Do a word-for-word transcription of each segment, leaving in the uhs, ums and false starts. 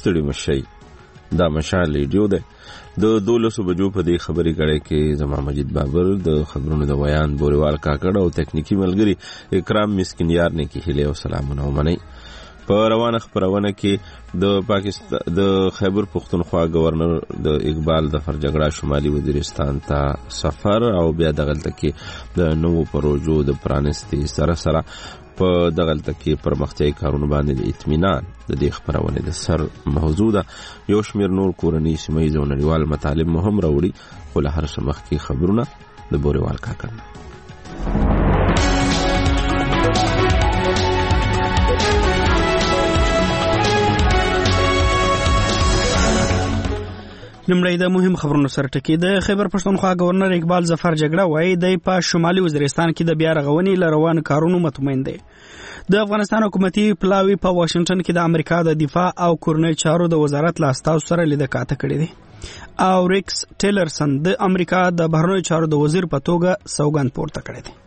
ستړي مشي. دا مشال ریډیو ده. د دولسو بجو په دې خبري کړي کې زما مجید بابر د خبرونو د بیان بوریوال کاکړ او تکنیکی ملګری اکرام مسکینیار نه کې هله او سلامونه ومني. په روانه خبرونه کې د پاکستان د خیبر پختونخوا گورنر د اقبال ظفر جګړه شمالي وزیرستان ته سفر او بیا دغلت کې د نوو پروژو د پرانستي سره سره په دغلت کې پرمختیايي کارونه باندې د اطمینان د دې خبرونه د سر موضوع ده. یو شمیر نور کورنی سیمایي او نړیوال مطالب مهم راوړي خو له هر څه مخکې خبرونه د بوریوال کاکړ. لمړی د مهم خبرونو سره ټکی. د خیبر پښتونخوا گورنر اقبال ظفر جګړه وایي د په شمالي وزیرستان کې د بیا رغونې ل روان کارونو مطمئن دی. د افغانستان حکومتي پلاوی په واشنگټن کې د امریکا د دفاع او کورنۍ چارو د وزارت له استازو سره لیدنه کاته کړې ده او ریکس ټیلرسن د امریکا د بهرنیو چارو د وزیر په توګه سوګند پورته کړی دی.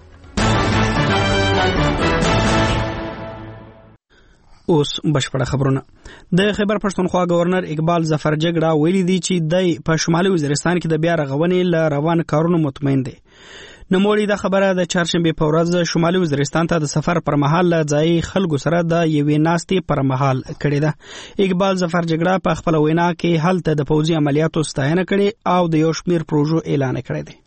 اوس بشپړه خبرونه. د خیبر پښتونخوا گورنر اقبال ظفر جګړه ویلي دی چې د په شمالي وزیرستان کې د بیا رغونې ل روان کارونو مطمئن دی. نوموړي دا خبره د چهارشنبه په ورځ شمالي وزیرستان ته د سفر پر مهال له ځای خلکو سره د یوې ناستې پر مهال کړې ده. اقبال ظفر جګړه په خپل وینا کې هلته د پوځي عملیاتو ستاینه کړې او د یو شمیر پروژو اعلان کړی دی.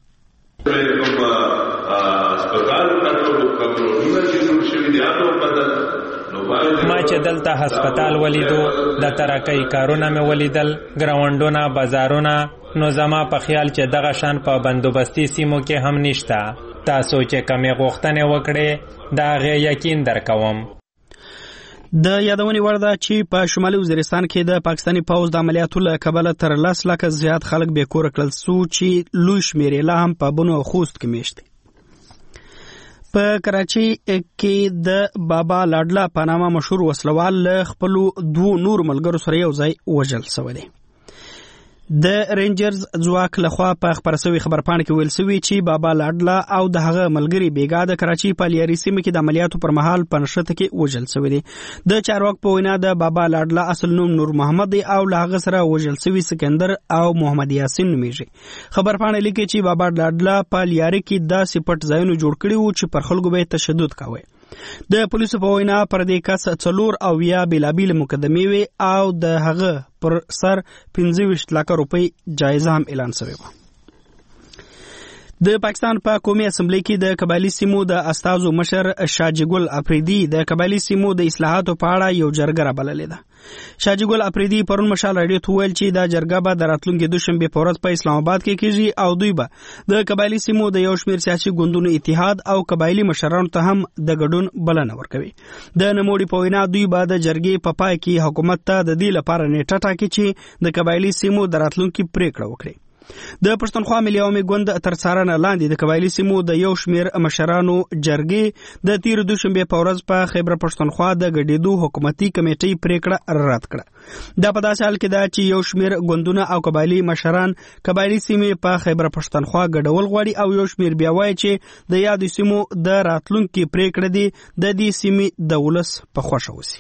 ما چې دلته هسپتال ولیدو، د ترقۍ کارونه مې ولیدل، ګراوندونه، بازارونه، نو زما په خیال چې دغه شان په بندوبستي سیمو کې هم نشته. تاسو چې کمې غوښتنې وکړې د هغې یقین درکوم. د یادونې وړ ده چې په شمالي وزیرستان کې د پاکستاني پوځ د عملیاتو له کبله تر لس لکه زیات خلک بې کوره کړل سو چې لوی شمېر یې لا هم په بنو او خوست کې میشت دي. په کراچي کې د بابا لاډلا په نامه مشهور وسلوال له خپلو دوو نور ملګرو سره یو ځای وژل شوی دی. د رینجرز ځواک لخوا په خبر شوی خبرپاڼه کې ویل شوی چې بابا لاډلا او د هغه ملګری بیګا د کراچي په لیاري سیمه کې د عملیاتو پر مهال په نښته کې وژل شوی دی. د چارواک په وینا د بابا لاډلا اصل نوم نور محمد او له هغه سره وژل شوی سکندر او محمد یاسین نومیږي. خبرپاڼه لیکي چې بابا لاډلا په لیاري کې داسې پټ ځایونه جوړ کړي وو چې پر خلکو به تشدد کاوه. د پولیسو په وینا پر دې کس څلور او یا بلابیل مقدمې وي او د هغه پر سر پنځه ویشت لکه روپۍ جایزه هم اعلان شوې وه. د پاکستان په قومي اسمبلی کې د قبایلی سیمو د استازو مشر شاجی ګل افریدي د قبایلی سیمو د اصلاحاتو په اړه یو جرګه رابللې ده. شاجی ګل افریدي پرون مشال راډیو ته ویل چې دا جرګه به د راتلونکي دوشنبه په ورځ په اسلام آباد کې کیږي او دوی به د قبایلی سیمو د یو شمېر سیاسي ګوندونو اتحاد او قبایلی مشرانو ته هم د ګډون بلنه ورکوي. د نوموړي په وینا دوی به د جرګې په پای کې حکومت ته د دې لپاره نیټه ټاکي چې د قبایلی سیمو د راتلونکي پریکړه وکړي. د پښتونخوا ملي عوامي ګوند تر څارنه لاندې د قبایلی سیمو د یو شمېر مشرانو جرګې د تیر دوشنبه په ورځ په خیبر پښتونخوا د ګډېدو حکومتي کمیټې پریکړه رد کړه. دا په داسې حال کې ده چې یو شمېر ګوندونه او قبایلی مشران قبایلی سیمې په خیبر پښتونخوا ګډول غواړي او یو شمېر بیا وایي چې د یادو سیمو د راتلونکي پریکړه دي د دې سیمې د ولس په خوښه وسی.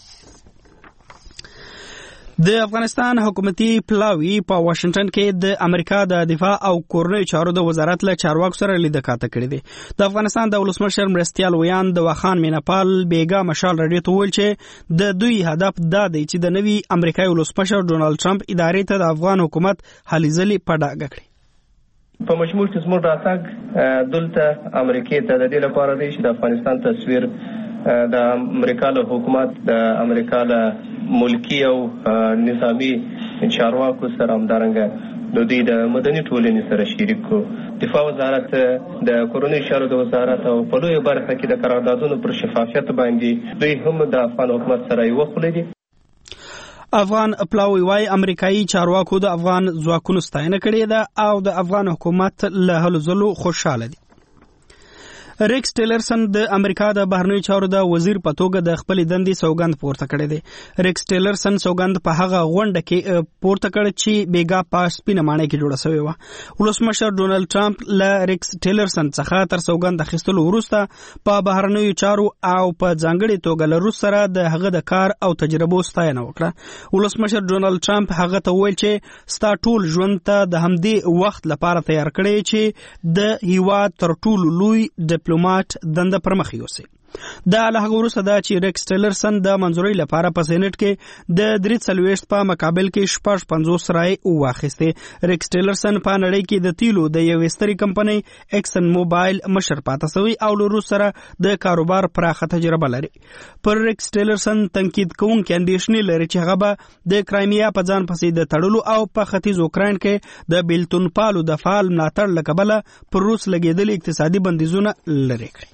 د افغانستان حکومتي پلاوی په واشنگټن کې د امریکا د دفاع او کورنۍ چارو د وزارت له چارواکو سره لیدنه کاته کړې ده. د افغانستان د ولسمشر مرستیال ویان د واخان میناپال بیګا مشال راډیو ته ویل چې د دوی هدف دا دی چې د نوي امریکایي ولسمشر ډونالد ټرمپ ادارې ته د افغان حکومت هلې ځلې په ډاګه کړي. په مجموع کې زموږ راتګ دلته امریکې ته د دې لپاره دی چې د افغانستان تصویر د امریکا له حکومت د امریکا له ملکی او نظامی چارواکو سره همدارنګه د دوی د مدني ټولنې سره شریک کو. دفاع وزارت د کورنۍ چارو د وزارت او په لویه برخه کې د قراردادونو پر شفافیت باندې دوی هم د افغان حکومت سره یو خولې دي. افغان پلاوی وای امریکایي چارواکو د افغان ځواکونو ستاینه کړې ده او د افغان حکومت له هلو ځلو خوشاله دي. ریکس ټیلرسن د امریکا د بهرنیو چارو د وزیر په توګه د خپل دندې سوګند پورته کړی دی. ریکس ټیلرسن سوګند په هغه غونډه کې پورته کړ چې بیګا په سپینه ماڼۍ کې جوړه شوې وه. ولسمشر ډونالد ټرمپ له ریکس ټیلرسن څخه تر سوګند اخیستلو وروسته په بهرنیو چارو او په ځانګړي توګه له روس سره د هغه د کار او تجربو ستاینه وکړه. ولسمشر ډونالد ټرمپ هغه ته وویل چې ستا ټول ژوند ته د همدې وخت لپاره تیار کړی چې د هیواد تر ټولو لوی ډیپلوماټ دنده پر مخ یوسي. دا له هغه وروسته دا چې ریکس ټیلرسن د منظورۍ لپاره په سېنټ کې د درې څلوېښت په مقابل کې شپږ پنځوس رایې واخیستې. ریکس ټیلرسن په نړۍ کې د تیلو د یوې سترې کمپنۍ ایکسن موبایل مشر پاته شوی او له روس سره د کاروبار پراخه تجربه لري. پر ریکس ټیلرسن تنقید کوونکي اندېښنې لري چې هغه به د کرایمیا په ځان پسې د تړلو او په ختیځ اوکراین کې د بیلتون پالو د فعال ملاتړ له کبله پر روس لګېدلي اقتصادي بندیزونه لرې کړي.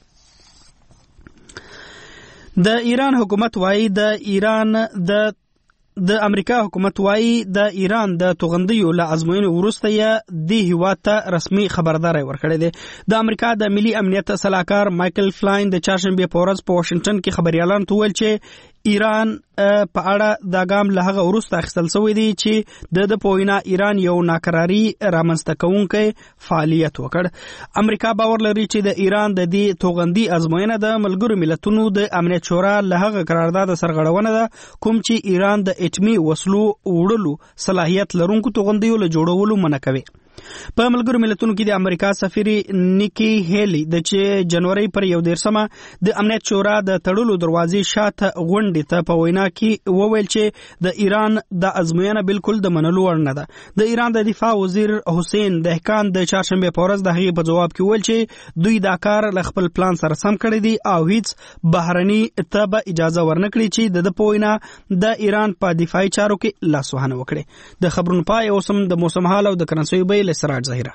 د ایران حکومت وایي د ایران د د امریکا حکومت وایي د ایران د توغندیو له ازموینې وروسته یې د هیواد ته رسمي خبرداری ورکړی دی. د امریکا د ملي امنیت سلاکار مایکل فلاین د چهارشنبې په ورځ په واشنګټن کې خبريالانو ته وویل چې ایران په اړه دا ګام له هغه وروسته اخیستل شوی دی چې د د په وینا ایران یو ناکراري رامنځته کوونکی فعالیت وکړ. امریکا باور لري چې د ایران د دې توغندي ازموینه د ملګرو ملتونو د امنیت شورا له هغه قرارداد سرغړونه ده کوم چې ایران د اټمي وسلو وړلو صلاحیت لرونکو توغندیو له جوړولو منع کوي. په ملګرو ملتونو کې د امریکا سفیر نیکی هیلی د چې جنوري پر یو دیرشمه د امنیت شورا د تړلو دروازې شاته غونډې ته په وینا کې وویل چې د ایران د ازموینه بالکل د منلو وړ نه ده. د ایران د دفاع وزیر حسین دهقان د چهارشنبې په ورځ د هغې په جواب کې وویل چې دوی دا کار له خپل پلان سره سم کړی دی او هیڅ بهرني ته به اجازه ورنکړي چې د په وینا د ایران په دفاعي چارو کې لاسوهنه وکړي. د خبرونو پای اوسم د موسم حال او د کرنسۍ بیې سراج ظاهره.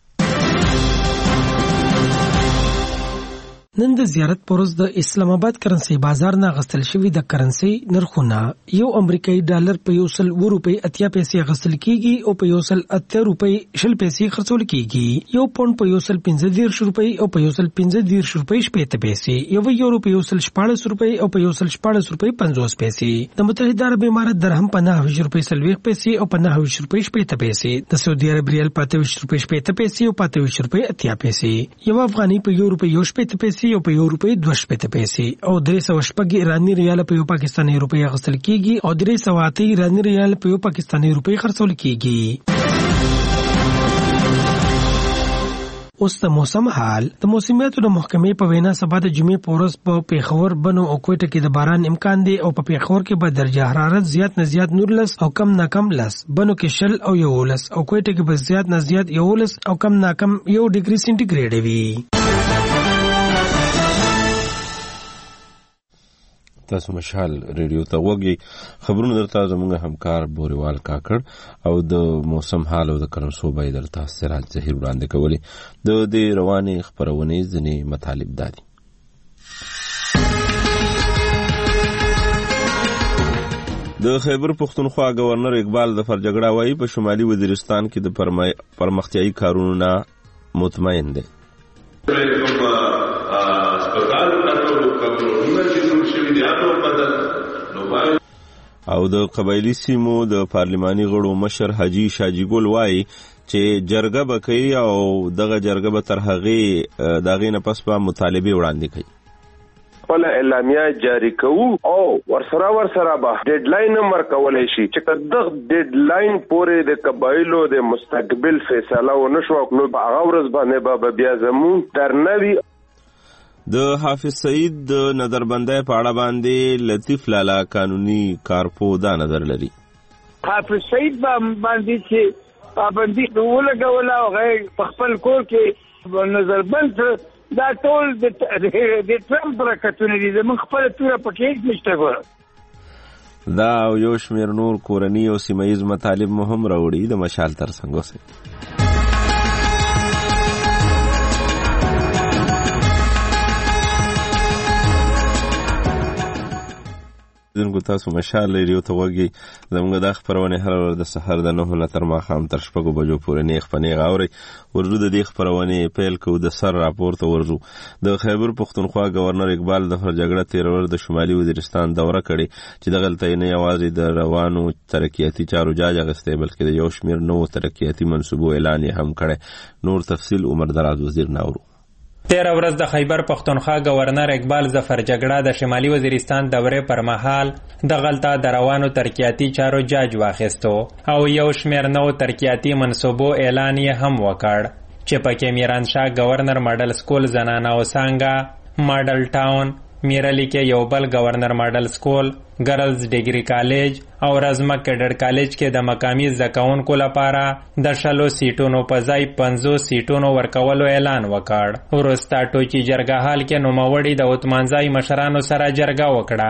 نن د زیارت پروز د اسلام آباد کرنسي بازار نه غستل شوی د کرنسي نرخونه یو امریکایي ډالر په یو سل و روپۍ اتیا پیسې غستل کیږي او په یو سل اتیا روپۍ شل پیسې خرڅول کیږي. یو پاونډ په یو سل پنځه دیرش روپۍ او په یو سل پنځه دیرش روپۍ شپږ پیسې، یو یورو په یو سل شپاړس روپۍ او په یو سل شپاړس روپۍ پنځوس پیسې. د متحده عرب امارات درهم په نهه روپۍ سلويخ پیسې او په نهه روپۍ شپږ پیسې. د سعودي عرب ریال په اته روپۍ شپږ پیسې او په اته روپۍ اتیا پیسې. یو افغاني په یو روپۍ یو شپږ پیسې او په یو روپۍ دوه شپږ پیسې او درې سوه شپږ ایراني ریال په یو پاکستاني روپۍ غسل کیږي او درې سوه اته ایراني ریال په یو پاکستاني روپۍ خرڅول کیږي. اوس د موسم حال. د موسمیاتو د محکمې په وینا سبا د جمعې په ورځ په پیښور بنو او کوټه کې د باران امکان دی او په پیښور کې به درجه حرارت زیات نه زیات نورلس او کم نه کم لس، بنو کې شل او یولس او کوټه کې به زیات نه زیات یولس او کم نه کم یو ډیګري سنټیګریډ وي. تاسو مشال ریډیو ته وګورئ. خبرونه درته زموږ همکار بوریوال کاکړ او د موسم حال او د کرنسو به درته سراج ظهیر وړاندې کوي. د دې روانې خبرونې ځینې مطالب دي. د خیبر پښتونخوا گورنر اقبال ظفر جګړه وايي په شمالي وزیرستان کې د پرمختیايي کارونو نه مطمئن دي. او د قبایلی سیمو د پارلماني غړو مشر حاجی شاجی ګل وایي چې جرګه به کوي او دغه جرګه به تر هغې دغې نه پس به مطالبې وړاندې کوي. خپل اعلامیه جاری کوو او ورسره ورسره به ډیډلاین هم ورکولی شي چې دغه ډیډلاین پورې د قبایلو د مستقبل فیصله ونه شوه نو په هغه ورځ باندې به بیا زموږ درنه وي. د حافظ سعید د نظربندۍ په اړه باندې لطیف لالا قانوني کارپو دا نظر لري. حافظ سعید باندې چې پابندي ولګوله او هغه په خپل کور کې نظربند دا ټول د ټرمپ برکتونه دي، زموږ خپله توره پکې هېڅ نشته. ګوره دا او یو شمېر نور کورني او سیمه ییز مطالب مو هم راوړي. د مشال تر څنګ اوسئ. دونکو تاسو مشال ریډیو ته وګورئ. زموږ د خبرونه هر ورځ د سحر د نه نه تر ماښام تر شپږو بجو پورې نیغ په نیغ اوري. ورجو د دې خبرونه پیل کو د سر راپور ته ورجو. د خیبر پختونخوا گورنر اقبال د هر جګړه تیرور د شمالي وزیرستان دوره کړي چې د غلطۍ نه یوازې د روانو ترقیاتي چارو جاج اغستې بلکې د یو شمیر نو ترقیاتي منصوبو اعلان هم کړي. نور تفصیل عمر دراز وزیر ناورو. تیر ورځ د خیبر پختونخوا گورنر اقبال ظفر جګړه د شمالي وزیرستان دورې پر مهال د غلطه د روانو ترقیاتي چارو جاج واخیستو او یو شمیر نو ترقیاتي منصوبو اعلان یې هم وکړ چې پکې میرانشاه گورنر ماډل سکول زنانه او څنګه ماډل ټاون میرلی کې یو بل گورنر ماډل سکول ګرلز ډیګري کالج او رزمک کډر کالج کې د مقامی زکاونکو لپاره د شلو سیټونو په ځای پنځوس سیټونو ورکولو اعلان وکړ. وروسته ټوچي جرګه حال کې نوموړي د عثمانزای مشرانو سره جرګه وکړه.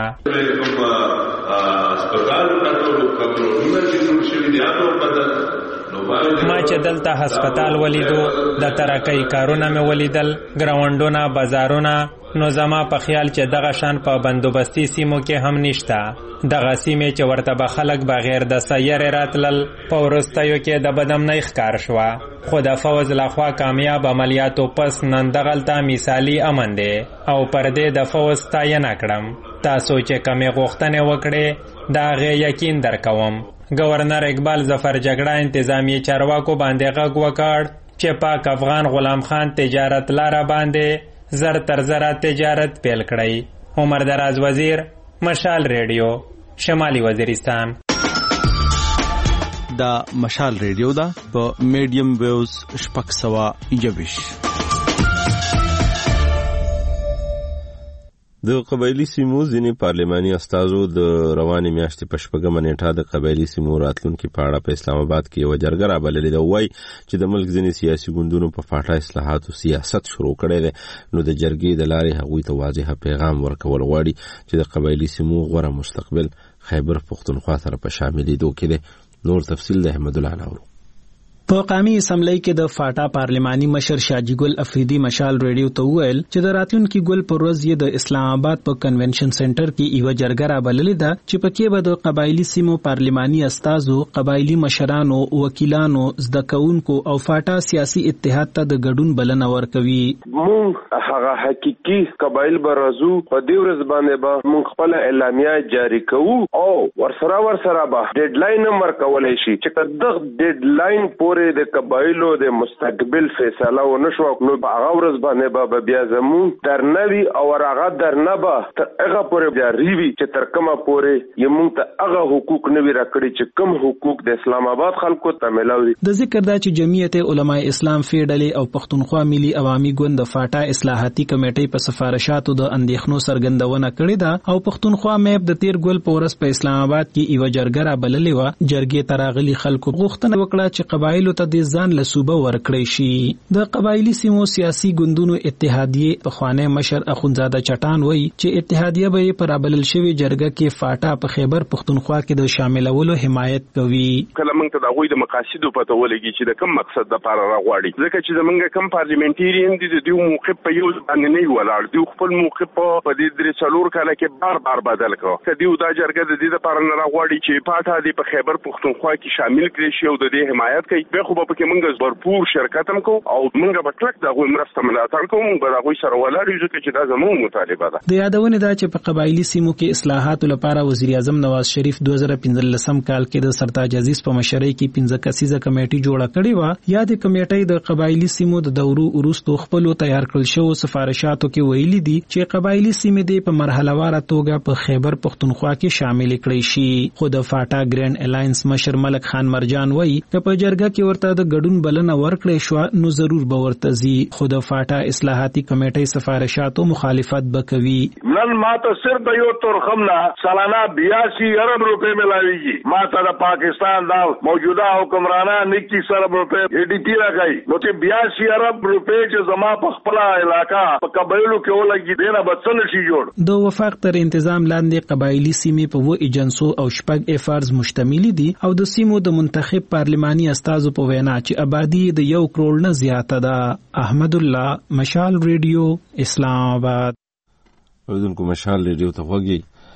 ما چې دلته هسپتال ولیدو د ترقۍ کارونه مې ولیدل، ګراونډونه، بازارونه، نو زما په خیال چې دغه شان په بندوبستي سیمو کې هم نشته. دغه سیمې چې ورته به خلک بغیر د سیارې راتلل په وروستیو کې د بدامنۍ ښکار شوه، خو د فوز لخوا کامیاب عملیاتو پس نن دغلته مثالي امن دی او پر دې د فوز ستاینه کړم. تاسو چې کمې غوښتنې وکړې د هغې یقین درکوم. گورنر اقبال ظفر جګړه انتظامی چارواکو باندې غږ وکړ چې پاک افغان غلام خان تجارت لاره باندې زر تر زره تجارت پیل کړی. عمر دراز وزیر، مشال ریډیو، شمالي وزیرستان. دا مشال ریډیو دا په میډیم ویوز شپږ سوه یوویش. د قبایلی سیمو ځینې پارلماني استازو د روانې میاشتې په شپږمه نیټه د قبایلی سیمو راتلونکي په اړه په اسلام آباد کې یوه جرګه رابللې ده. وایي چې د ملک ځینې سیاسي ګوندونو په فاټا اصلاحاتو سیاست شروع کړی دی، نو د جرګې د لارې هغوی ته واضحه پیغام ورکول غواړي چې د قبایلی سیمو غوره مستقبل خیبر پختونخوا سره په شاملېدو کې دی. نور تفصیل د احمد الله ناورو. په قومي اسمبلی کې د فاټا پارلماني مشر شاجي ګل افریدي مشال ریډیو ته وویل چې د راتلونکي ګل پر ورځ یې د اسلام آباد په کنونشن سنټر کې یوه جرګه رابللې ده چې پکې به د قبایلي سیمو پارلماني استازو، قبایلي مشرانو، وکیلانو، زده کوونکو او فاټا سیاسي اتحاد ته د ګډون بلنه ورکوي. مونږ هغه حقيقي قبایل برازو په دې ورځ باندې به مونږ خپل اعلامیه جاری کوو او ورسره ورسره به ډیډلاین هم ورکولی شي چې دغه ډیډلاین پورې د قبایلو د مستقبل فیصله ونه شو، نو په هغه ورځ باندې به بیا زمون درنوي او هغه درنه به تر هغه پورې جاری وي چې تر کومه پورې یې مونږ ته هغه حقوق نه وي راکړي چې کوم حقوق د اسلام آباد خلکو ته ملاوي. د ذکر دا چې جمعیت علماء اسلام فیډلې او پښتونخوا ملي عوامي ګوند د فاټا اصلاحاتي کمیټې په سفارشاتو د اندېښنو څرګندونه کړې ده او پښتونخوا میب د تیر ګل په ورځ په اسلام آباد کې یوه جرګه رابللې وه. جرګې ته راغلي خلکو غوښتنه وکړه چې قبایلو ته د ځان له صوبه ورکړی شي. د قبایلي سیمو سیاسي ګوندونو اتحادیې پخوانی مشر اخوندزاده چټان وایي چې اتحادیه به یې په رابلل شوې جرګه کې فاټا په خیبر پختونخوا کې د شاملولو حمایت کوي. کله موږ ته د هغوی د مقاصدو پته ولګي چې د کوم مقصد دپاره راغواړي، ځکه چې زموږ کوم پارلیمنټیرین دي د دوی موقف په یو باندې نه وي ولاړ، دوی خپل موقف په دې درې څلور کاله کې بار بار بدل کړ. که دوی دا جرګه د دې دپاره نه راغواړي چې فاټا دې په خیبر پختونخوا کې شامل کړي شي او د دې حمایت کوي، بیا خو به پکې موږ بھرپور شرکت هم کوو او موږ به کلک د هغوی مرسته ملاتړ کوو، موږ به د هغوی سره ولاړ یو ځکه چې دا زموږ مطالبه ده. د یادونې ده چې په قبایلي سیمو کې اصلاحاتو لپاره وزیر اعظم نواز شریف دوه زره پنځلسم کال کې د سرتاج عزیز په مشرۍ کې پنځه کسیزه کمیټه جوړه کړې وه. یادې کمیټې د قبایلي سیمو د دورو وروستو خپلو تیار کړل شوو سفارشاتو کې ویلي دي چې قبایلي سیمې دې په مرحله واره توګه په خیبر پختونخوا کې شامل کړي شي. خو د فاټا ګرینډ الاینس مشر ملک خان مرجان وایي چې په جرګه کې ورته د ګډون بلنه ورکړې شو نو ضرور به ورته ځي، خو د فاټا اصلاحاتي کمیټې سفارشاتو مخالفت به کوي. نن ماته صرف د یو تورخم نه سالانه بیاسی ارب روپے ملاویږي، ماته د پاکستان دا موجوده حکمرانان اکیس ارب روپے ای ډی پی راکړي، نو چې بیاسی ارب روپے چې زما په خپل علاقہ په قبایلو کې ولګي دینه بچن شي جوړ. د وفاق تر انتظام لاندې قبایلی سیمې په و ایجنسو او شپږ افارز مشتمل دي او د سیمو د منتخب پارلماني استازو په وینا چې آبادی د یو کروڑ نه زیاته ده. احمد الله، مشال ریډیو، اسلام آباد. اوریدونکو مشال ریډیو ته وګورئ.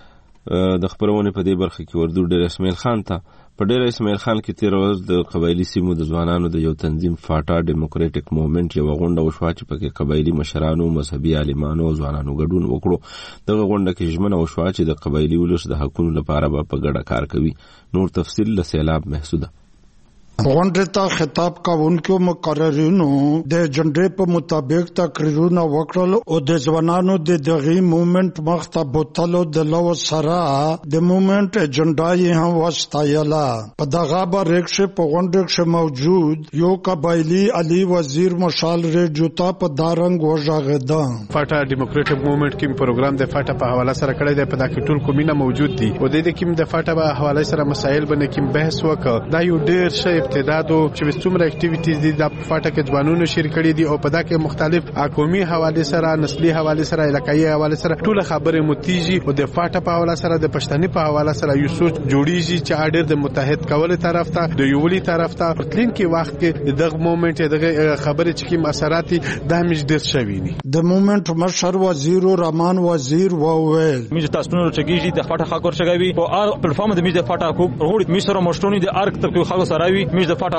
د خبرونه په دې برخه کې وردو ډیر اسماعیل خان ته په ډیر اسماعیل خان کې تیر ورځ د قبایلی سیمو د ځوانانو د یو تنظیم فاټا ډیموکراټک موومېنټ یو غونډه وشوه چې پکې قبایلی مشرانو مذهبي عالمانو او ځوانانو ګډون وکړو دغه غونډه کې ژمنه وشوه چې د قبایلی ولس د حقوقو لپاره به په ګډه کار کوي نور تفصیل له سیلاب محسوده غونډه ته خطاب کوونکو مقررینو د جنډې په مطابق تقریرونه وکړل او د ځوانانو د دغه موومېنټ مخته بوتلو د لو سره د موومېنټ اجنډا یې هم واستایله په دغه باندې په غونډه کې موجود یو قبایلی علي وزیر مشال ریډیو ته په دارنګ وژغېده فاټا ډیموکراټک موومېنټ کې پروګرام د فاټا په حواله سره کړی دی په دغه ټول کومینه موجود دي او د دې کې د فاټا په حواله سره مسایل باندې کې بحث وکړ دا یو ډېر شی تعدادو چې څومره اکټیویټیز دي د فاټا کې ځوانانو شریک کړي دي او په دا کې مختلف قومي حواله سره نسلي حواله سره علاقایي حواله سره ټول خبرې متیجي او د فاټا په حواله سره د پښتني په حواله سره یو سوچ جوړیږي چې اډر د متحد کول طرف ته د یولي طرف ته پرتلین کې وخت کې دغه موومېنټ دغه خبرې چې کوم اثرات د همج د شویني د موومېنټ مشر وزیر رحمان وزیر وویل میز تاسو نو چګیږي د فاټا خاکور شګوي او ار پلیټفارم د میز د فاټا کو وروړي میسره مشتونی د ارک تر کو خاکو سراوي میز د فاټا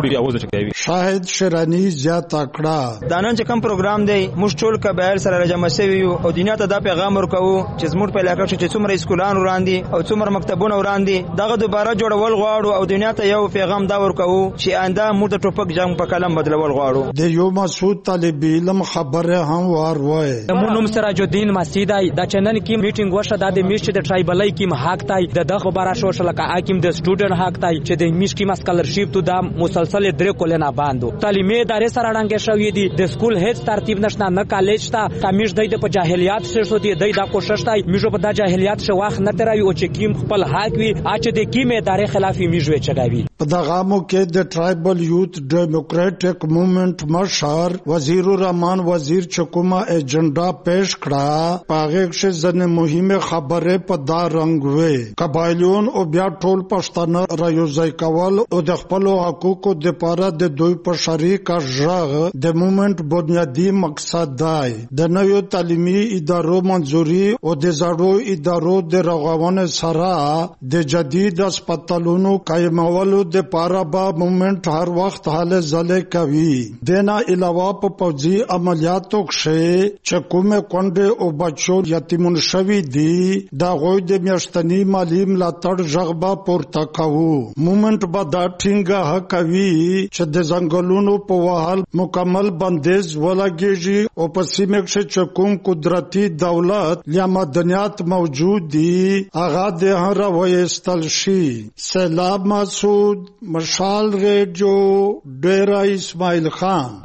شاهد شرانی زیات اکړه دا نن چې کوم پروګرام دی موږ ټول قبایل سره راجمع شوي یو او دنیا ته دا پیغام ورکوو چې زموږ په علاقه کې څومره اسکولان وړاندې او څومره مکتبونه وړاندې دغه دوباره جوړول غواړو او دنیا ته یو پیغام دا ورکوو چې آینده موږ د ټوپک جنگ په کلم بدلول غواړو د یو مسعود طالب علم خبره هم وار وای مونږ نوم سراج الدین مسیدای دا چنن کې میټینګ وشو د میش د ټرایبلای کې حق تای د دغه خبره شو شلکه حاکم د سټوډنټ حق تای چې د میش کې مسکلرشپ تو دا مسلسل درې کولنا باندو تعلیمي ادارې سره رانګې شوې دي د سکول هیڅ ترتیب نشته نه کالج تا کمیش دای د په جاهلیت سره شو دي دای دا کوشش تای میجو په د جاهلیت شو واخ نه تراوي او چې کیم خپل حق وي اچ د کیم ادارې خلافي میجوي چګاوي په دغه مو کې د ټرایبل یوث ډیموکراټک موومېنټ مشر وزیر الرحمن وزیر چکوما ایجنډا پیش کړه پاغه کې ځنه مهمه خبره په دا رنگ وې قبایلیون او بیا ټول پښتانه رايوځای کول او د خپل حقوقو د پاره د دوی په شریک ژغ د موومېنټ بنیادی مقصد دی د نوو تعلیمي ادارو منځوري او د زړو ادارو د رغونې سره د جدید هسپتالونو قائمولو د پاره به موومېنټ هر وخت حاله ځلې کوي دنا علاوه په پوځي عملیاتو کې چې کومه کونډه او بچو یتیمون شوي دي دا غوي د میاشتنی مالی ملاتړ ژغبا پورته کوو موومېنټ به دا ټینګه کوي چې د ځنګلونو په وحال مکمل بندیز ولګیږي او په سیمه کې چې کوم قدرتي دولت یا مدنیات موجود دي هغه د هر وایستل شي سیلاب مسعود مشال ریډیو ډیرا اسماعیل خان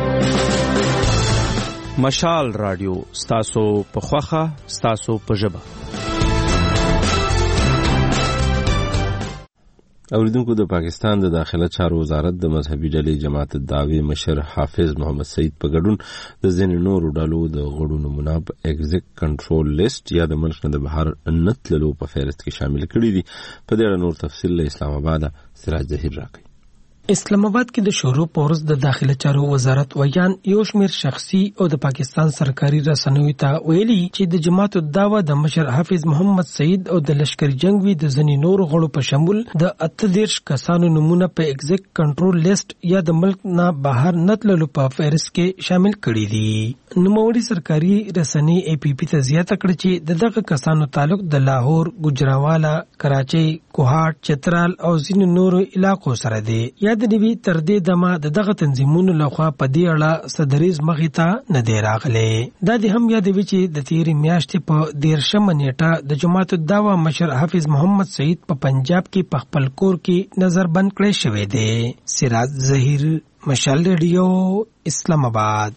مشال رادیو ستاسو په خوخه ستاسو په ژبه اوریدونکو د پاکستان د داخله چارو وزارت د مذهبي ډلې جماعت الدعوی مشر حافظ محمد سعید په ګډون د ځینې نورو ډلو د غړو نمونه په ایگزیک کنټرول لیست یا د ملک نه د بهر نه تللو په فهرست کې شامل کړي دي په دې اړه نور تفصیل له اسلام آباد سراج ظهیر راکړي اسلام آباد کې د شورو پورس د داخله چارو وزارت ویان یو شمیر شخصي او د پاکستان سرکاري رسنیو ته ویلي چې د جماعت الدعوه د مشر حافظ محمد سعید او د لشکري جنگوي د ځنی نور غړو په شمول د اتدیرش کسانو نمونه په ایگزیک کنټرول لیست یا د ملک نه بهر نتللو په فهرست کې شامل کړي دي نوموړي سرکاري رسنۍ ای پی پی ته زیاته کړې چې د دغه کسانو تعلق د لاهور ګجراوالا کراچۍ کوهاټ چترال او ځینو نورو علاقو سره دی د نیوی تر دې دمه د دغه تنظیمونو لخوا په دې اړه صدریز مخې ته نه دی راغلی دا د هم یادوي چې د تیرې میاشتې په دیرشمه نیټه د جماعت الدعوه مشر حافظ محمد سعید په پنجاب کې په خپل کور کې نظر بند کړی شوی دی سراج ظهیر مشال ریډیو اسلام آباد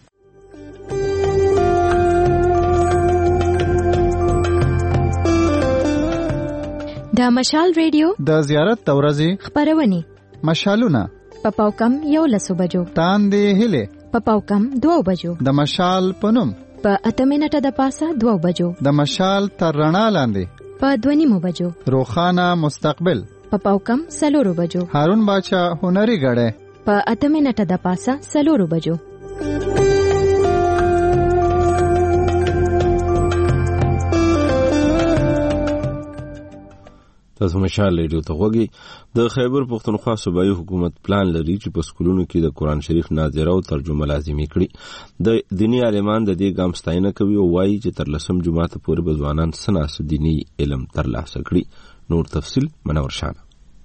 د مشال ریډیو د زیارت د ورځې خبرونه مشالونه پپاو کم یو لسو بجو تاندې هله پپاو کم دوو بجو د مشال پنوم په اته منټه د پاسه دوو بجو د مشال تر رڼا لاندې په دوه نیمو بجو روخانه مستقبل پپاو کم سلورو بجو هارون باچا هنري غړې په اته منټه د پاسه سلورو بجو تاسو مشال ریډیو ته غوږی. د خیبر پختونخوا صوبایي حکومت پلان لري چې په سکولونو کې د قرآن شریف ناظره او ترجمه لازمي کړي. د دینی عالمان د دې ګام ستاینه کوي او وایي چې تر لسم جماعت پورې به ځوانان سناس دینی علم ترلاسه کړي. نور تفصیل منور شانه.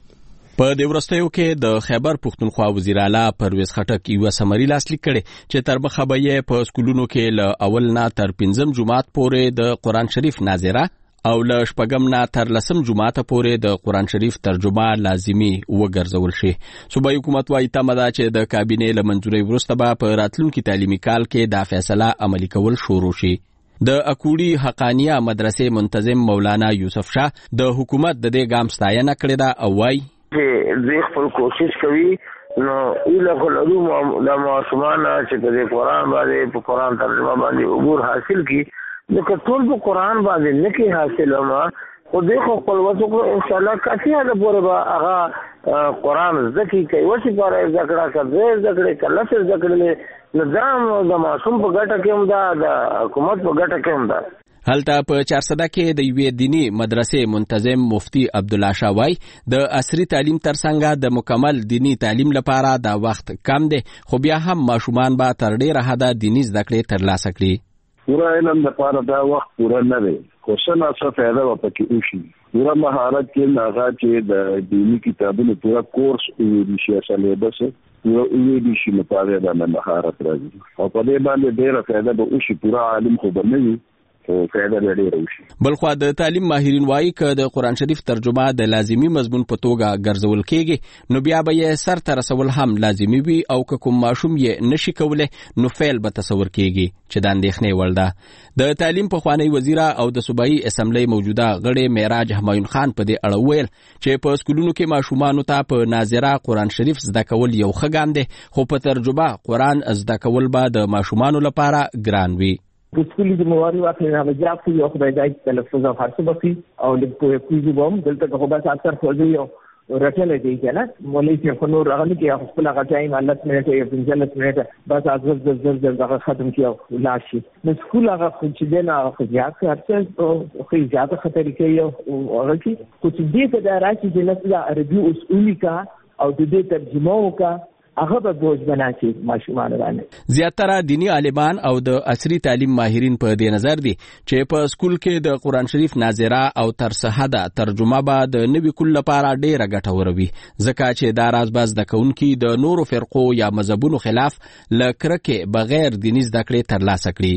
په د ورستیو کې د خیبر پختونخوا وزیر اعلی پرویز خټک یو سمری لاسلیک کړي چې تر مخه به په سکولونو کې ل اول نه تر پنځم جماعت پورې د قرآن شریف ناظره او ل شپږم نه تر لسم جماعت پورې د قرآن شریف ترجمه لازمی وګرځول شي. صوبایي حکومت وايي تمه ده چې د کابینې له منځورۍ وروسته به په راتلونکي تعلیمي کال کې دا فیصله عملي کول شروع شي. د اکوړي حقانیه مدرسې منتظم مولانا یوسف شاه د حکومت د دې ګام ستاینه کړې ده او وايي چې دوی خپل کوشش کوي نو ایله خللو د معصومان چې د قرآن باندې په قرآن ترجمه باندې عبور حاصل کی د ټول په قرآن باندې نکي حاصل ما خو دوی خپل وڅکو ان شاء الله کافي ده پورې به هغه قرآن زکی کوي وسی پر ذکر کوي ذکر کله څه ذکر نظام د معصوم په ګټه کې هم ده د حکومت په ګټه کې هم ده. هلته په چارسده کې د یوې دینی مدرسې منتظم مفتی عبدالله شاوای د عصري تعلیم ترڅنګ د مکمل دینی تعلیم لپاره دا وخت کم دی خو بیا هم ماشومان به تر ډیره حده دینی زده کړې ترلاسه کړي. پورا علم لپاره دا وخت پورا نه دی خو څه نه څه فایده به پکې وشي. پورا مهارت کې هغه چې د دینی کتابونو پورا کورس ویل شي سلیبس پورا ویل شي لپاره دا مهارت راځي او په دې باندې ډیره فایده به وشي. پورا عالم خو به نه وي او فایده ډیره وشي. بلخو د تعلیم ماهرین وایي چې د قرآن شریف ترجمه د لازمی مضمون په توګه ګرځول کېږي نو بیا به یې سر ته رسول هم لازمي وي او که کوم ماشوم یې نشي کولی نو فعل به تصور کېږي چې د اندېښنې وړ ده. د تعلیم پخوانی وزیر او د صوبایي اسمبلی موجوده غړی معراج همایون خان په دې اړه ویل چې په سکولونو کې ماشومانو ته په ناظره قرآن شریف زده کول یو ښه ګام دی خو په ترجمه قرآن زده کول به د ماشومانو لپاره ګران وي. سکولی ذمہواری واقعی نامه جاب کی او خدای دای تلفظ او هر څه بکی او د کوی بوم دلته خو بس اکثر خوځي او رټل دی کنه مولوی چې خو نور راغلی کې خپل هغه ټایم الله سمته یو پنځلس منټه بس ازر زر زر زر ختم کیو لاشي نو سکول هغه خو چې دنا خو ځاک هر څه خو زیاته خطر کوي او هغه کې کوم دې ته راځي چې نسله عربي اصولي کا او د دې ترجمه وکا هغه به بوج بناسي ماشومان باندې. زیاتره دینی عالمان او د عصري تعلیم ماهرین په دې نظر دي چې په سکول کې د قرآن شریف ناظره او ترسحده ترجمه به د نوي کل لپاره ډیره ګټوره وي ځکه چې دا راز باز د کوونکي د نورو فرقو یا مذهبونو خلاف ل کرکه بغیر دیني زده کړې ترلاسه کړي.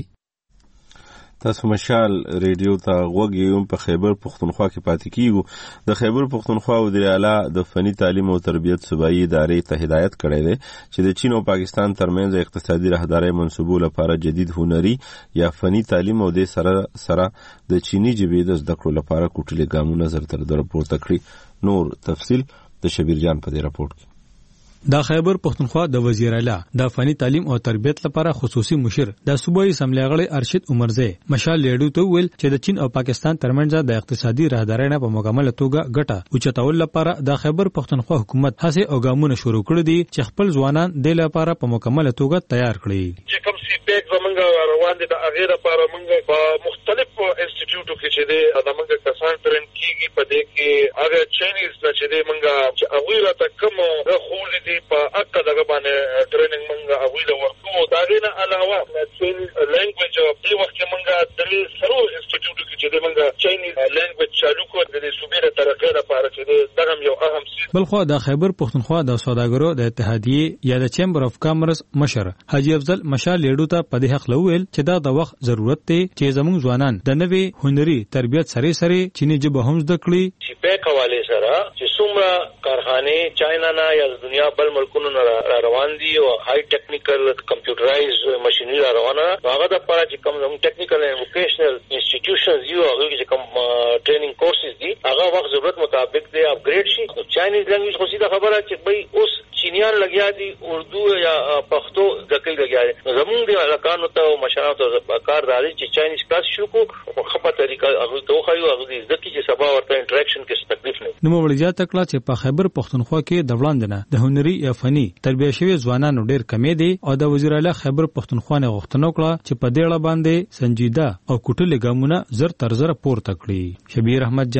تاسو مشال ریډیو ته غوږی په خیبر پختونخوا کې پاتې کیږو. د خیبر پختونخوا وزیر اعلی د فني تعلیم او تربیت صوبایي ادارې ته هدایت کړی دی چې د چین او پاکستان ترمنځ اقتصادي راهدارۍ منصوبو لپاره جدید هنري یا فني تعلیم او د سره سره د چینی ژبې د زده کړو لپاره کوټلې ګامونه زر تر در پورته کړي. نور تفصیل د شبیر جان په دې راپورټ کې. د خیبر پختونخوا د وزیر اعلی د فني تعلیم او تربیت لپاره خصوصي مشر د صوبایي اسمبلی غړی ارشد عمرزی مشال لیډو ته ویل چې د چین او پاکستان ترمنځ د اقتصادي راهدارۍ نه په مکمل توګه ګټه اوچتول لپاره د خیبر پختونخوا حکومت هڅه او ګامونه شروع کړي دي چې خپل ځوانان د لپاره په مکمل توګه تیار کړي. چې کوم سی پیک زمونږ روان دي د هغه لپاره موږ په مختلفو انسټیټیوټو کې چې دي د موږ کسان ترن کیږي په دې کې هغه چینیز چې دي موږ چې هغه راته کوم خول دي په اکه دغه باندې ټریننګ موږ هغه له ورکو دا غینه علاوه چین لینګویج او په وخت کې موږ درې سرو انسټیټیوټو کې چې موږ چینیز لینګویج چالو کړو د صوبې ترقې لپاره چې دغه یو اهم څه. بلخو د خیبر پختونخوا د سوداګرو د اتحادیې یا د چیمبر اف کامرس مشر حاجی افضل مشال لیډو ته په دې حق لویل چې دا د وخت ضرورت دی چې زموږ ځوانان د نوي هنري تربیت سره سره چینی ژبه هم زده کړي. چې په حواله سره چې څومره کارخانه چاینا نه یا دنیا بل ملکونو را روان دي او هاي ټیکنیکل کمپیوټرایز ماشينري را روانه هغه د لپاره چې کوم ټیکنیکل او ووکیشنل انسټیټیوشنز یو هغه چې کوم ټریننګ کورسز دي هغه وخت ضرورت مطابق دی اپګریډ شي. چاینیز لینګویج خو سیده خبره چې بھئی اوس چینیان لګیا دي اردو یا پښتو ځکه لګیا دي زمونږ د علاقانو ته او مشرانو ته کار راځي چې چاینیز کلاس شروع کو په خپله طریقه هغه ته وخایو هغه دې ځکه چې سبا ورته انټریکشن کې تکلیف نه. نو مولجات کلا چې په خیبر پختونخوا کې د وړاندنه د هنري یا فني تربیه شوی ځوانانو ډیر کمی دي او د وزیر اعلی خیبر پختونخوا نه غوښتنه وکړه چې په دې اړه باندې سنجیده او کوټلې ګامونه زر تر زر پورته کړي. شبیر احمد جان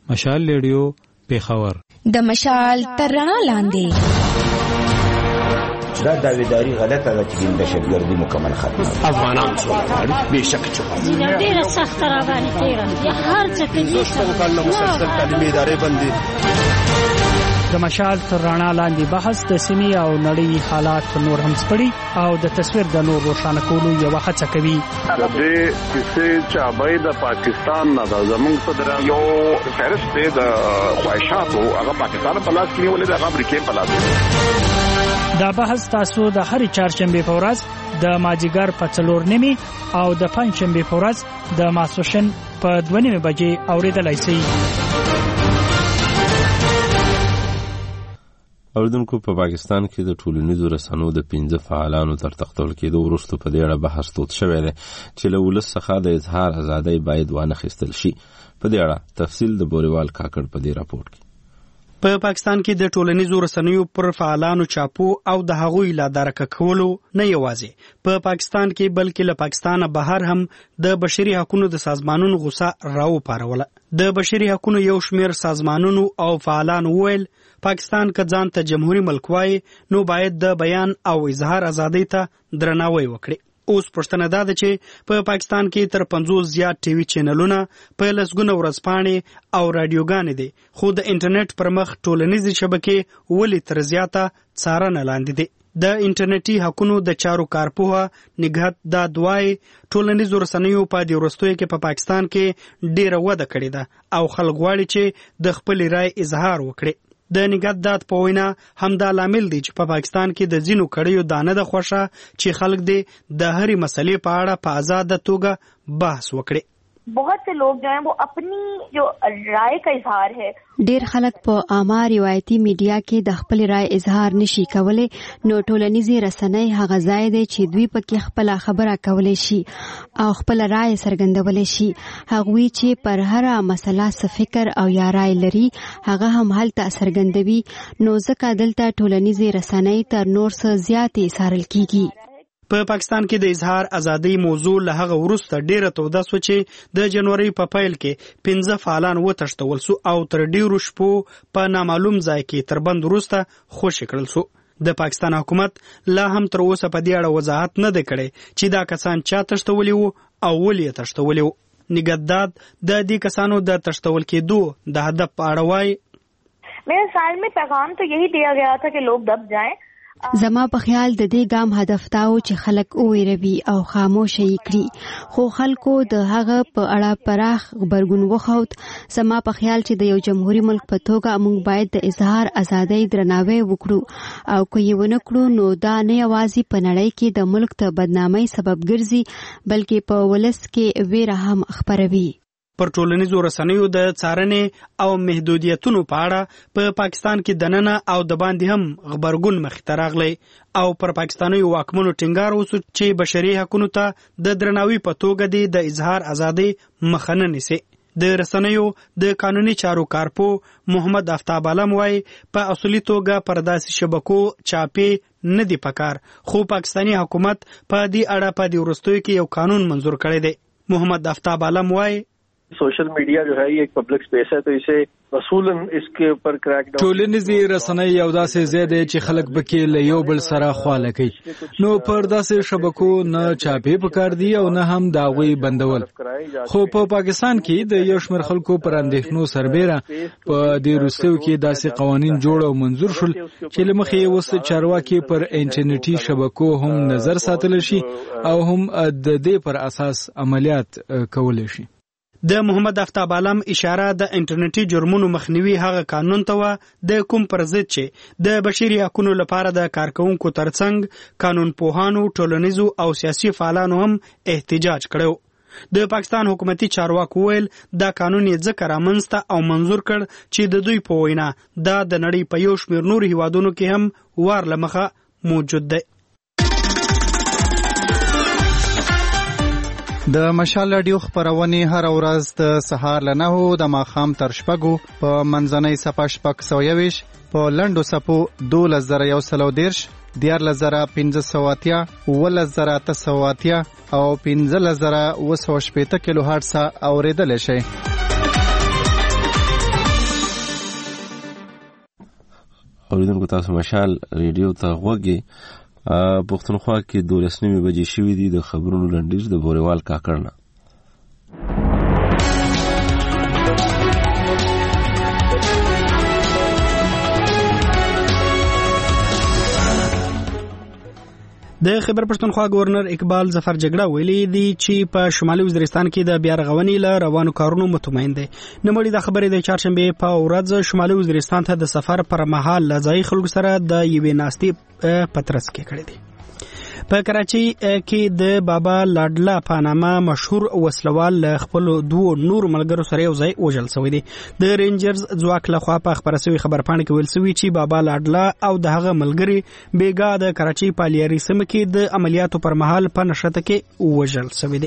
مشال ریډیو پیښور. د مشال تر رڼا لاندې دا داویداری غلطه ده چې د دهشتګردي مکمل ختمه افغانان څو غواړي بهشکه چې ډیره سخت را باندې تیره هر څه کې څه کله مسلسل تعلیمي ادارې بندي. د مشال تر رڼا لاندې بحث د سیمې او نړۍ حالات نور هم سپړي او د تصویر د نور روښانه کولو یو هڅه کوي. د دې کیسې چابای د پاکستان نه د زمونږ صدر یو فهرست دی د خواهشاتو هغه پاکستان په لاس کې نیولې ده، هغه امریکا په لاس کې. دا بحث تاسو د هر چهارشنبه په ورځ د ماجیګر په څلور نیمه او د پنځشنبه په ورځ د ماسوشن په دوه نیمه بجې اوریدلای شئ. اوردونکو په پاکستان کې د ټولنیزو رسنیو د پنځه فعالانو تر تختول کېدو وروسته په دې اړه بحث تود شوی دی چې له ولس څخه د اظهار ازادۍ باید وانخیستل شي. په دې اړه تفصیل د بوریوال کاکړ په دې راپور کې. په پاکستان کې د ټولنیزو رسنیو پر فعالانو چاپو او د هغوی لا درک کولو نه یوازې په پاکستان کې بلکې له پاکستانه بهر هم د بشري حقوقو د سازمانونو غوسه راو پاروله. د بشري حقوقو یو شمېر سازمانونو او فعالان ویل پاکستان که ځان ته جمهوریت ملک وای نو باید د بیان او اظهار ازادۍ ته درناوی وکړي. اوس پښتنه ده چې په پاکستان کې تر پنځوس زیات ټي وي چینلونه په لسګونه ورځپاڼې او رادیوګانې دي، خو د انټرنیټ پر مخ ټولنیزې شبکې ولې تر زیاته څارنه لاندې دي. د انټرنیټي حقوقو د چارو کارپوه نګهت دا دوای ټولنیزو رسنیو په دې وروستیو کې په پاکستان کې ډیره وده کړې ده او خلک غواړي چې د خپل رائے اظهار وکړي. د نګهت داد په وینا همدا لامل دی چې په پاکستان کې د ځینو کړیو دانه د خوښه چې خلک دې د هرې مسلې په اړه په آزاد توګه بحث وکړي. बहुत से लोग जो हैं वो अपनी जो राय का इजहार है ډیر خلک په عامه روایتي میډیا کې د خپل رائے اظهار نشي کولای، نو ټولنیزې رسنۍ هغه ځای دی چې دوی پکې خپل خبره کولای شي او خپل رائے څرګندولای شي. هغوی چې پر هر مسله څه فکر او یا رائے لري هغه هم هلته څرګندوي، نو ځکه دلته ټولنیزې رسنۍ تر نور څه زیاتې څارل کیږي. په پاکستان کې د اظهار ازادۍ موضوع له هغه وروسته ډیره توده سو چې د جنوري په پیل کې پنځه فعالان وتښتول سو او تر ډیرو شپو په نامعلوم ځای کې تر بند وروسته خوشي کړل سو. د پاکستان حکومت لا هم تر اوسه په دې اړه وضاحت نه دی کړی چې دا کسان چا تښتولي وو او ولې یې تښتولي وو. نګهتداد د دې کسانو د تښتول کېدو د هدف په اړه وایي. मेरे ख्याल में पैगाम तो यही दिया गया था कि लोग दब जाएं. زما په خیال د دې ګام هدف تاو چې خلک وویروي او خاموش یې کړي، خو خلکو د هغه په اړه پراخ خبرګون وښود. زما په خیال چې د یو جمهوریت ملک په توګه موږ باید د اظهار ازادۍ درناوی وکړو او که یې ونه کړو نو دا نه یوازې په نړۍ کې د ملک ته بدنامۍ سبب ګرځي بلکې په ولس کې ویره هم خپروي. پر ټولنیزو رسنیو د څارنې او محدودیتونو په اړه په پاکستان کې دننه او د باندې هم خبرګون مخې ته راغلی او پر پاکستانیو واکمنو ټینګار وسو چې بشري حقوقو ته د درناوي په توګه دی د اظهار ازادۍ مخه نه نیسي. د رسنیو د قانوني چارو کارپو محمد افتاب عالم وايي په اصلي توګه پر داسې شبکو چاپې نه دی پکار، خو پاکستاني حکومت په دې اړه په دې وروستیو کې یو قانون منظور کړی دی. محمد افتاب عالم وايي सोशल मीडिया जो है ये एक पब्लिक स्पेस है, तो इसे اصولا اسکه پر کراک ډاون ټولنیزې رسنۍ یو داسې ځای دی چې خلک پکې له یو بل سره خواله کوي، نو پر داسې شبکو نه چاپې پکار دي او نه هم د هغوی بندول. خو په پاکستان کې د یو شمېر خلکو پر اندېښنو سربیره په دې وروستیو کې داسې قوانین جوړ او منظور شول چې له مخې یې اوس چارواکي پر انټرنیټي شبکو هم نظر ساتلی شي او هم د دې پر اساس عملیات کولی شي. د محمد افتاب عالم اشاره د انټرنیټي جرمونو مخنیوي هغه قانون ته و د کوم پر ضد چې د بشري حقوقو لپاره د کارکونکو ترڅنګ قانون پوهانو، ټولنیزو او سیاسي فعالانو هم احتجاج کړو. د پاکستان حکومتي چارواکو ویل دا قانون یې ځکه رامنځته او منظور کړ چې د دوی په وینا دا د نړۍ په یو شمېر نورو هیوادونو کې هم وار له مخه موجود دی. د مشال رادیو خبرونه هر ورځ د سهار له نهو د ماښام تر شپږو په منځنۍ صفه شپږ سوه یویش په لنډو صفو دولس زره یو سل او دېرش، دیارلس زره پنځه سوه اتیا، اوولس زره اته سوه اتیا او پنځلس زره اوه سوه شپېته کیلو هرټز اورېدلی شئ. اوریدونکو تاسو مشال ریډیو ته غوږی. پښتونخوا کې دولس نیمې بجې شوې دي. د خبرونو لنډیز د بوریوال کاکړ نه. د خیبر پښتونخوا گورنر اقبال ظفر جګړه ویلي دي چې په شمالي وزیرستان کې د بیا رغونې له روانو کارونو مطمئن دي. نوموړي د خبرې د چهارشنبه په ورځ شمالي وزیرستان ته د سفر پر مهال له ځایي خلکو سره د یوې ناستې پترس کې کړې دي. په کراچي کې د بابا لاډلا په نامه مشهور وسلوال له خپل دوه نور ملګرو سره یو ځای وژل شوی دی. د رینجرز ځواک له خوا په خبره شوی خبرپاڼه کې ویل شوی چې بابا لاډلا او د هغه ملګري بیګا د کراچي پالیاري سیمه کې د عملیاتو پر مهال په نشته کې وژل شوی دی.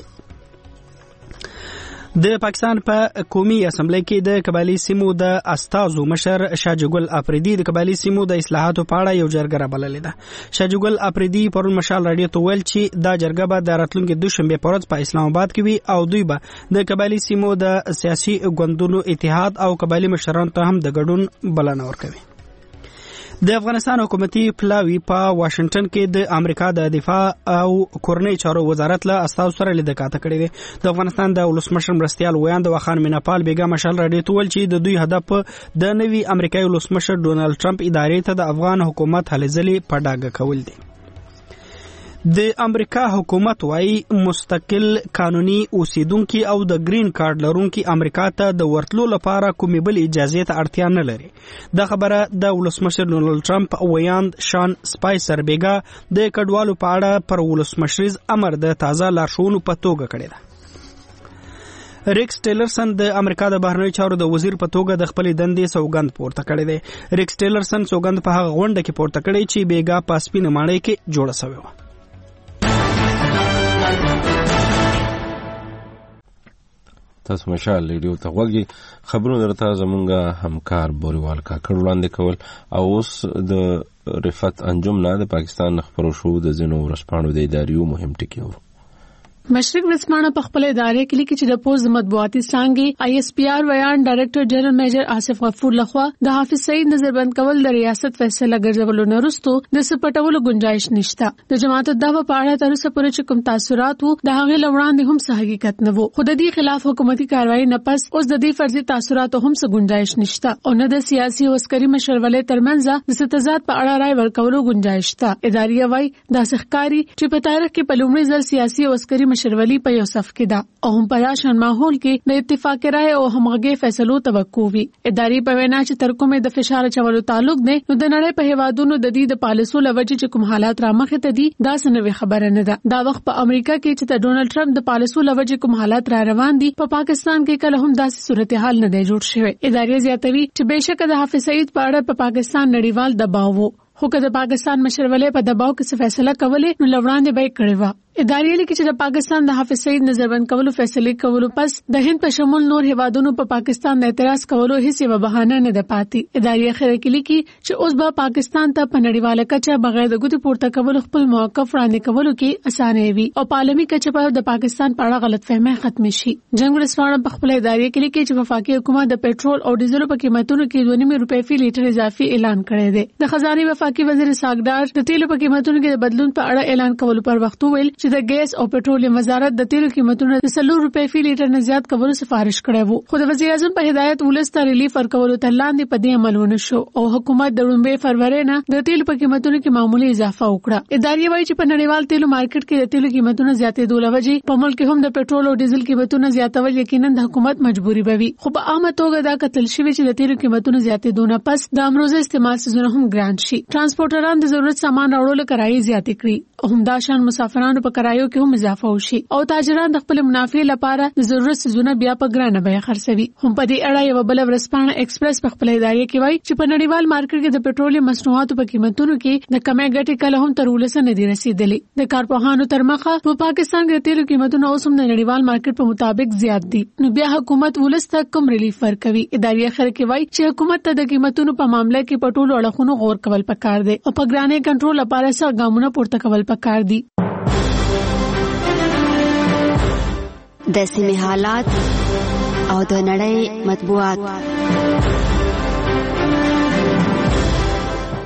د پاکستان په قومي اسمبلی کې د قبایلی سیمو د استازو مشر شاجګل افریدي د قبایلی سیمو د اصلاحاتو په اړه یو جرګه رابللې ده. شاجګل افریدي پرون مشال رادیو ته ویل چې دا جرګه به د راتلونکي دوشنبه په ورځ په اسلام آباد کې وي او دوی به د قبایلی سیمو د سیاسي ګوندونو اتحاد او قبایلی مشرانو ته هم د ګډون بلنه ورکوي. د افغانستان حکومتي پلاوی په واشنگټن کې د امریکا د دفاع او کورنۍ چارو وزارت له استازو سره لیدنه کړې ده. د افغانستان د ولسمشر مرستیال ویاند وخان میناپال بیګا مشال رادیو ته ویل چې د دوی هدف د نوي امریکایي ولسمشر ډونالد ټرمپ ادارې ته د افغان حکومت هلې ځلې په ډاګه کول دي. د امریکا حکومت وايي مستقل قانوني اوسیدونکو او د گرین کارت لرونکو امریکا ته د ورتلو لپاره کومې بل اجازه ته اړتیا نه لري. دا خبره د ولسمشر ډونالد ټرمپ ویاند شان سپایسر بیګا د کډوالو په اړه پر ولسمشریز امر د تازه لارښوونو په توګه کړی ده. ریکس ټیلرسن د امریکا د بهرنیو چارو د وزیر په توګه د خپل دندې سوګند پورته کړی دی. ریکس ټیلرسن سوګند په هغه غونډه کې پورته کړی چې بیګا په سپینه ماڼۍ کې جوړه شوې و. تاسو مشال ریډیو ته غوږی. خبرونه درته زمونږ همکار بوریوال کاکړ وړاندې کول. او اوس د رفعت انجم نه د پاکستان خبرو شو د ځینو ورځپاڼو د اداریو مهم ټکي وو. مشرق ورځپاڼه په خپل ادارې کې لیکي چې د پوز مطبوعاتي څانګې آی ایس پی آر ویان ډایرکټر جنرال میجر آصف غفور لخوا د حافظ سعید نظربند کول د ریاست فیصله ګرځولو نه وروسته د سپټولو گنجائش نشته. د جماعت الدعوه په اړه تر اوسه پورې چې کوم تاثرات وو د هغه لوړاندې هم څه حقیقت نه وو. خو د دې خلاف حکومتي کاروایی نه پس اوس د دې فرضي تاثرات هم څه گنجائش نشته او نه د سیاسي او عسکري مشرولې ترمنځ د ستزاد په اړه رائے ورکولو گنجائش شته. اداري وای د سحکاری چې په تاریخ کې په لومړي ځل سیاسي او عسکري مشرولې په یو صف کې ده او هم په راشن ماحول کې د اتفاق رائے او همغږي فیصلو توقع وي. اداري په وینا چې تر کومه د فشار چولو تعلق نه نو د نړۍ په هیوادونو د دې د پالیسو لوجه چې کوم حالات را مخه ته دي دا سنوي خبره نه ده. دا وخت په امریکا کې چې د ډونالد ټرمپ د پالیسو لوجه کوم حالات را روان دي په پا پاکستان کې کله هم داسې صورتحال نه دی جوړ شوی. اداري زیاتوي چې بهشکه د حافظ سعید په اړه په پا پاکستان نړیوال دباو وو خو که د پاکستان مشرولې په دباو کې څه فیصله کولې نو لوړاندې به کړی و. اداري لیکي چې د پاکستان د حافظ سعید نظربند کولو فیصله کولو پس د هند په شمول نور هیوادونو په پا پاکستان د اعتراض کولو هیڅ یو بهانه نه ده پاتې. اداري اخر کې لیکي چې اوس به پاکستان ته په نړیواله کچه بغیر د ګوتې پورته کولو خپل موقف وړاندې کولو کې اسانه وي او په عالمي کچه په د پاکستان په اړه غلط فهمي ختم شي. جنگ ورسپانه په خپل اداري کې لیکي چې وفاقي حکومت د پېټرول او ډیزل په قیمتونو کې دوه نیم روپۍ فی لیټر اضافي اعلان کړی دی. د خزانه وفاقي وزیر ساګدار د تیلو په قیمتونو کې د بدلون په اړه اعلان کول پر وخت ویل چې د ګیس او پټرولیم وزارت د تیلو قیمتونو د سلور روپۍ فی لیټر نه زیات کولو سفارش کړې وو خو د وزیر اعظم په هدایت ولسته ریلیف ورکولو ته لاندې په دې عمل ونه شو او حکومت د لومړي فروری نه د تیلو په قیمتونو کې معمولی اضافه وکړه. اداري وایي چې په نړیوال تیلو مارکیټ کې د تیلو قیمتونو زیاتېدو لوجې په ملک هم د پټرول او ډیزل قیمتونو زیاتول یقینا د حکومت مجبوري بوي. خو په عامه توګه دا کتل شوی چې د تیلو قیمتونو زیاتېدو نه پس د امروزه استعمال سيزونه هم ګران شي. ترانسپورټران د ضرورت سامان راوړلو کرایي زیاتې کړي او همدا شان مسافرانو په کرایو کې هم اضافه وشي او تاجران د خپل منافع لپاره د ضرورت سيزونه بیا په ګرانه بیه خرڅوي. هم په دې اړه یو بل ورسپانه ایکسپریس په خپل ادارې کې وایي چې په نړیوال مارکیټ کې د پټرولیم مصنوعاتو په قیمتونو کې د کمې ګټې کله هم تر ولسه نه دي رسیدلې. د کارپوهانو تر مخه په پاکستان کې تیلو قیمتونه اوس هم د نړیوال مارکیټ په مطابق زیات دي نو بیا حکومت ولسته کم ریلیف ورکوي. اداري اخر کې وایي چې حکومت ته د قیمتونو په معاملې کې په ټولو اړخونو غور کول پکار دي او په ګرانې کنټرول لپاره څه ګامونه پورته کول پکار دي. د سیمې حالات او د نړۍ مطبوعات.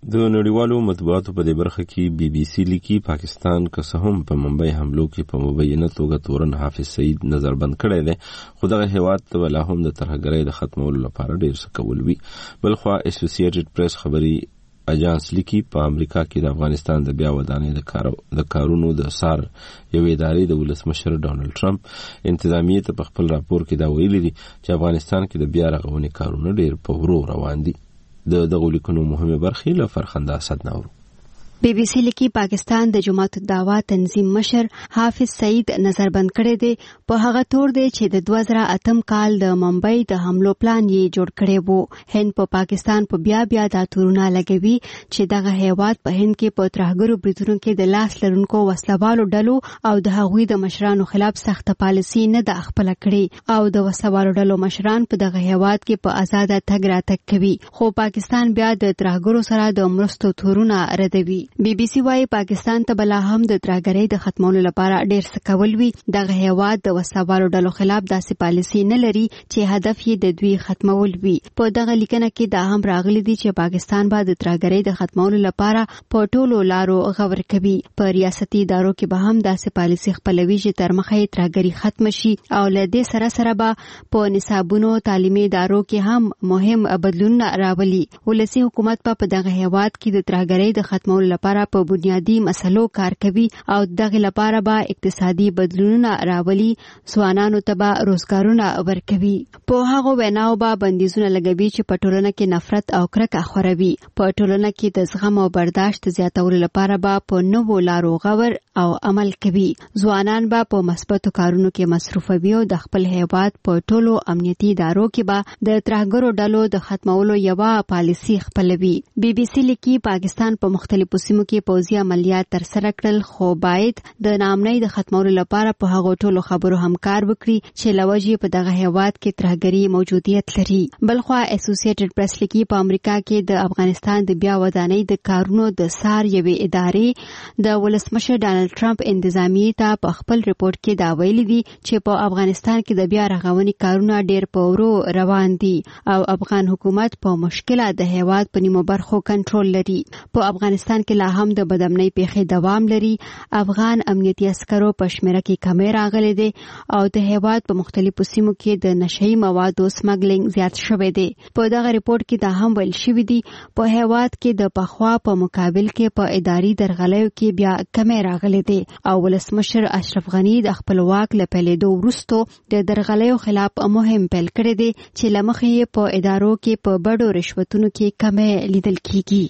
د نړیوالو مطبوعاتو په دې برخه کې بي بي سي لیکي پاکستان که څه هم په ممبئی حملو کې په مبینه توګه تورن حافظ سعید نظربند کړی دی، خو دغه هیواد ته ولا هم د ترهګرۍ د ختمولو لپاره ډیر څه کول وي. بلخوا اسوسییټډ پریس خبري اجانس لیکي په امریکا کې د افغانستان د بیا ودانۍ د کارو د کارونو د سار یو ادارې د ولسمشر ډونالد ټرمپ انتظامیه ته په خپل راپور کې دا ویلي دي چې افغانستان کې د بیا رغونې کارونه ډیر په ورو روان دي. د دغه لیکنو مهمه برخې له فرخنده اسد نورو. بی بی سی لیکي پاکستان د جماعت الدعوا تنظیم مشر حافظ سعید نظربند کړی دی په هغه تور دی چې د دوه زره اتم کال د ممبئی د حملو پلان یې جوړ کړی وو. هند په پاکستان په بیا بیا دا تورونه لګوي چې دغه هیواد په هند کې په ترهګرو بریدونو کې د لاس لرونکو وسلوالو ډلو او د هغوی د مشرانو خلاف سخت پالیسي نه د خپل کړی او د وسلوالو ډلو مشران په دغه هیواد کې په آزاد تګ راتګ کوي، خو پاکستان بیا د ترهګرو سره د مرستو تورونه ردوي. بی بی سی وايي پاکستان ته بلا هم د ترهګرۍ د ختمولو لپاره ډیر څه کول وي. دغه هیواد د وسلوالو ډلو خلاف داسې پالیسي نه لري چې هدف یې د دوی ختمول وي. په دغه لیکنه کې دا هم راغلي دي چې پاکستان به د ترهګرۍ د ختمولو لپاره په ټولو لارو غور کوي. په ریاستي ادارو کې به هم داسې پالیسي خپلوي چې تر مخه یې ترهګرۍ ختم شي او له دې سره سره به په نصابونو تعلیمي ادارو کې هم مهم بدلونونه راولي. ولسي حکومت په دغه هیواد کې د ترهګرۍ د ختمولو لپاره په بنیادی مسلو کار کوي او دغه لپاره به اقتصادي بدلونونه راولي، ځوانانو ته به روزګارونه ورکوي. په هغه ویناو به بندیزونه لګوي چې په ټولنه کې نفرت او کرکه خوروي. په ټولنه کې د زغم او برداشت زیاتولو لپاره به په نوو لارو غور او عمل کوي. ځوانان به په مثبتو کارونو کې مصروفوي او د خپل هیواد په ټولو امنیتي ادارو کې به د ترهګرو ډلو د ختمولو یوه پالیسي خپلوي. بی بی سی لیکي پاکستان په مختلفو سیمو کې پوځي عملیات ترسره کړل، خو باید د ناامنۍ د ختمولو لپاره په هغو ټولو خبرو هم کار وکړي چې له وجې په دغه هیواد کې ترهګري موجودیت لري. بلخوا اسوسییټډ پریس لیکي په امریکا کې د افغانستان د بیا ودانۍ د کارونو د سار یوې ادارې د ولسمشر ډونالد ټرمپ انتظامیې ته په خپل ریپورت کې دا ویلي دي چې په افغانستان کې د بیا رغونې کارونه ډیر په ورو روان دي او افغان حکومت په مشکله د هیواد په نیمو برخو کنټرول لري. په افغانستان کې لا هم د بدامنۍ پیښې دوام لري. افغان امنیتي عسکرو په شمیره کې کمی راغلی دی او د هیواد په مختلفو سیمو کې د نشهیي موادو سمګلینګ زیات شوی دی. په دغه ریپورت کې دا هم ویل شوی دی په هیواد کې د پخوا په مقابل کې په اداري درغلیو کې بیا کمی راغلی دی او ولسمشر اشرف غنی د خپل واک له پیلېدو وروسته د درغلیو خلاف مهم پیل کړی دی چې له مخې یې په ادارو کې په بډو رشوتونو کې کمی لیدل کیږي.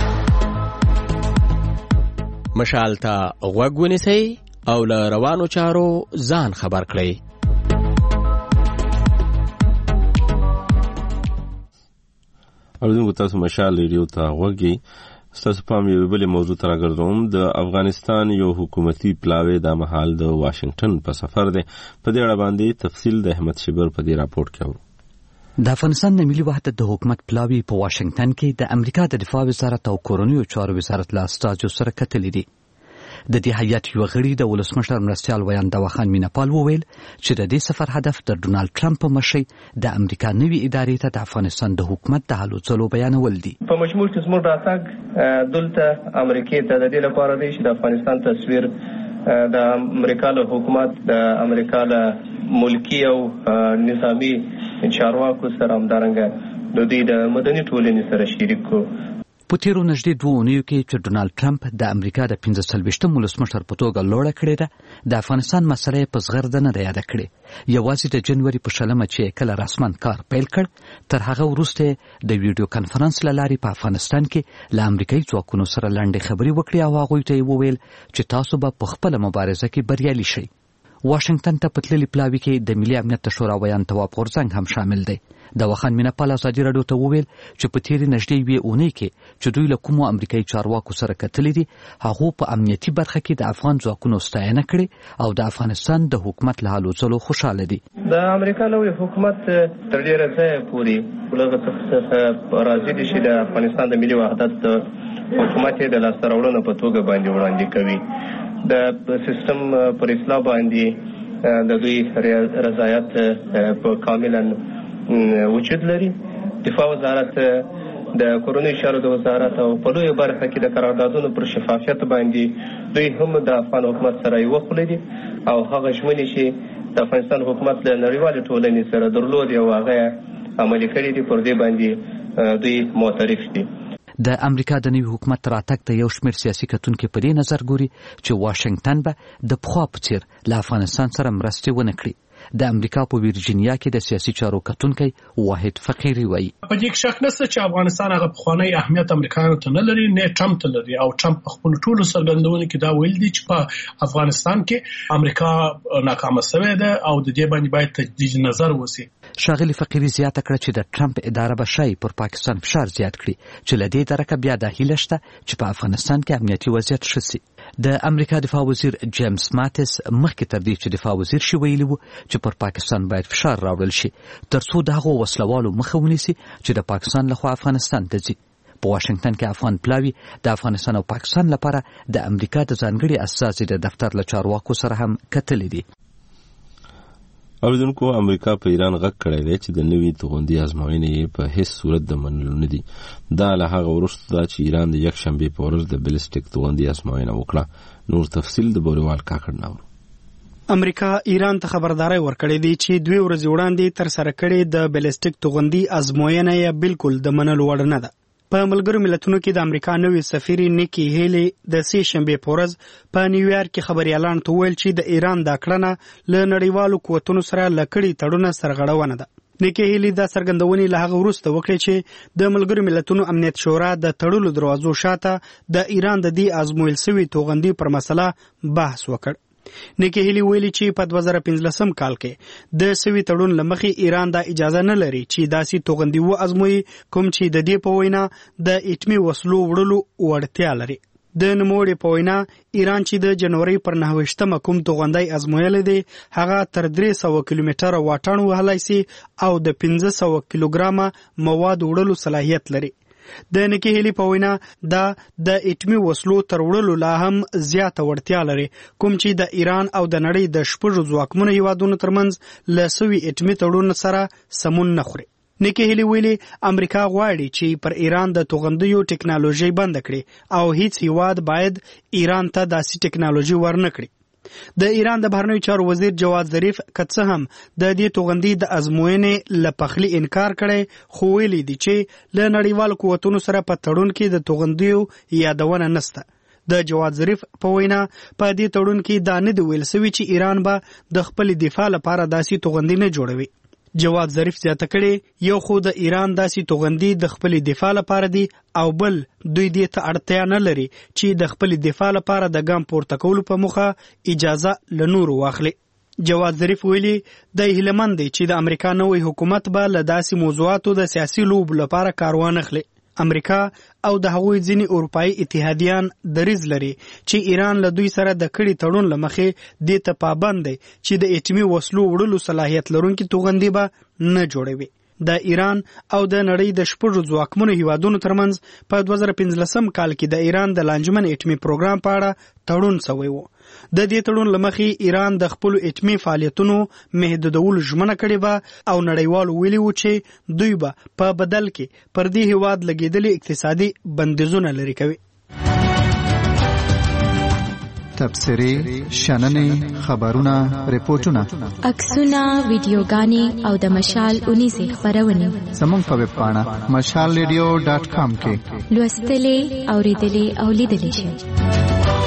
مشال ته غوږ ونیسئ او له روانو چارو ځان خبر کړئ. اوریدونکو تاسو مشال ریډیو ته غوږی. ستاسو پام یو بلې موضوع ته راګرځوم. د افغانستان یو حکومتي پلاوی دا مهال د واشنگټن په سفر دی. په دې اړه باندې تفصیل د احمد شبر په دې راپورټ کې اورو. د افغانستان د ملي وحدت د حکومت پلاوی په واشنگټن کې د امریکا د دفاع وزارت او کورنیو چارو وزارت له استازو سره کتلي دي. د دې هیئت یو غړي د ولسمشر مرستیال ویان دواخان میناپال وویل چې د دې سفر هدف د ډونالد ټرمپ په مشرۍ د امریکا نوي ادارې ته د افغانستان د حکومت د هلو ځلو بیانول دي. په مجموع کې زموږ راتګ دلته امریکا ته د دې لپاره دی چې د افغانستان تصویر د امریکا له حکومت د امریکا له ملکی او نظامی چارواکو سره همدارنګه د دې د مدني ټولنې سره شریک کو. په تیرو نږدې دوه اونیو کې چې ډونالد ټرمپ د امریکا د پنځه څلوېښتم ولسمشر په توګه لوړه کړې ده، د افغانستان مسله یې په زغرده نه ده یاده کړې. یوازې د جنوري په شلمه چې کله رسما کار پیل کړ، تر هغه وروسته د ویډیو کانفرنس له لارې په افغانستان کې له امریکایي ځواکونو سره لنډې خبرې وکړې او هغوی ته یې وویل چې تاسو به په خپله مبارزه کې بریالي شئ. واشنگټن ته په تللي پلاوي کې د ملي امنیت د شورا ویان تواب غورځنګ هم شامل دی. د وخان میناپال ازادي راډیو ته وویل چې په تیرې نږدې یوې اونۍ کې چې دوی له کومو امریکایي چارواکو سره کتلي دي، هغو په امنیتي برخه کې د افغان ځواکونو ستاینه کړې او د افغانستان د حکومت له هلو ځلو خوشاله دي. د امریکا نوی حکومت تر ډیره ځایه پورې له څخه راضي دي چې د افغانستان د ملي وحدت حکومت د لاسته راوړنو په توګه باندې وړاندې کوي. د سیستم پر اصلاح باندې د دوی رضایت په کاملا وجود لري. دفاع وزارت د کوروني چارو د وزارت او په لوی برخه کې د قراردادونو پر شفافیت باندې دوی هم د افغان حکومت سره یو خلې دي او هغه ژمنې چې د افغانستان حکومت له نړیوال ټولنې سره درلود او هغه عملي کړي دي پر دې باندې دوی معترف دي. د امریکا د نوي حکومت راتګ ته یو شمېر سیاسي کتونکي په دې نظر ګوري چې واشنگټن به د پخوا په څیر له افغانستان سره مرستې ونه کړي. د امریکا په ویرجینیا کې د سیاسي چارو کتونکی واحد فقیری وایي په دې شک نشته چې افغانستان هغه پخوانی اهمیت امریکایانو ته نه لري نه ټرمپ ته لري او ټرمپ په خپل ټولو څرګندونو کې دا ویل دي چې په افغانستان کې امریکا ناکامه شوې ده او د دې باندې باید تجدید نظر وشي. شاغلی فقیری زیاته کړه چې د ټرمپ اداره به شای پر پاکستان فشار زیات کړي چې لدې درکه بیا د هیله شته چې په افغانستان کې امنیتي وضعیت ښه شي. د امریکا دفاع وزیر جیمز ماتس مخکې تر دې چې دفاع وزیر شي ویلي وو چې پر پاکستان باید فشار راوړل شي ترڅو د هغو وسلوالو مخه ونیسي چې د پاکستان لخوا افغانستان ته ځي. په واشنگټن کې افغان پلاوي د افغانستان او پاکستان لپاره د امریکا د ځانګړي استازي د دفتر له چارواکو سره هم کتلې دي. اوریدونکو امریکا په ایران غږ کړی دی چې د نوي توغندي ازموینې په هیڅ صورت د منلو نه دي. دا له هغه وروسته ده چې ایران د یکشنبې په ورځ د بلسټیک توغندي ازموینه وکړه. نور تفصیل د بوریوال کاکړ نه اورو. امریکا ایران ته خبرداري ورکړې دي چې دوی ورځې وړاندې تر سره کړې د بلسټیک توغندي ازموینه یې بالکل د منلو وړ نه ده. په ملګرو ملتونو کې د امریکا نوې سفیر نیکی هیلی د سې شنبې په ورځ په نیویارک کې خبريالانو ته ویل چې د ایران دا کړنه له نړیوالو قوتونو سره لکړي تړونه سرغړونه ده. نیکی هیلی دا څرګندونې له هغه وروسته وکړې چې د ملګرو ملتونو امنیت شورا د تړلو دروازو شاته د ایران د دې ازمویل شوي توغندي پر مسله بحث وکړ. نیکی هیلی ویلي چې په دوه زره پنځلسم کال کې د سوي تړون لمخې ایران دا اجازه نه لري چې داسې توغندي و ازموي کوم چې د دې په وینا د اټمي وسلو وړلو وړتیا لري. د نوموړي په وینا ایران چې د جنوري پر نهویشتمه کوم توغندي ازمویل دي هغه تر درې سوه کیلومتره واټن وهلای سي او د پنځه سوه کیلوګرامه مواد وړلو صلاحیت لري. د نیکی هیلی په وینا دا د اټمي وسلو تر وړلو لا هم زیاته وړتیا لري کوم چې د ایران او د نړۍ د شپږو ځواکمنو هیوادونو ترمنځ له سوي اټمي تړون سره سمون نه خوري. نیکی هیلی ویلي امریکا غواړي چې پر ایران د توغندیو ټکنالوژي بند کړي او هیڅ هیواد باید ایران ته داسې ټکنالوژي ورنه کړي. د ایران د بهرنیو چارو وزیر جواد ظریف کڅه هم د دې توغندي د ازموینې لپخلی انکار کړي خو ویلي دي چې له نړیوالو قوتونو سره په تړون کې د توغندیو یادونه نشته. د جواد ظریف په وینا په دې تړون کې دا نه دی ویل شوی چې ایران به د خپل دفاع لپاره داسې توغندي نه جوړوي. جواد ظریف زیاته کړي یو خو د ایران داسې توغندي د خپل دفاع لپاره دي او بل دوی دې ته اړتیا نه لري چې د خپل دفاع لپاره د ګام پورته کولو په موخه اجازه له نورو واخلي. جواد ظریف ویلي د هیلمند دی چې د امریکا نوې حکومت به له داسې موضوعاتو د سیاسي لوب لپاره کاروان اخلي. امریکا او د هغوی ځینې اروپایي اتحادیان دریځ لري چې ایران له دوی سره د کړي تړون لمخې دې ته پابند دی چې د اټمي وسلو وړلو صلاحیت لرونکي توغندي به نه جوړوي. د ایران او د نړۍ د شپږو ځواکمنو هیوادونو ترمنځ په دوه زره پنځلسم کال کې د ایران د لانجمن اټمي پروګرام په اړه تړون شوی و. د دې تړون لمخې ایران د خپل اټمي فعالیتونو محدودولو ژمنه کړې وه او نړیوالو ویلي وو چې دوی به په بدل کې پر دې هیواد لګېدلي اقتصادي بندیزونه لرې کوي. تبصرې، شننې، خبرونه، ریپورتونه، عکسونه، ویډیوګانې او د مشال اونیزې خپرونې زموږ په ویب پاڼه مشال ریډیو ډاټ کام کې لوستلې، اورېدلې او لیدلې شئ.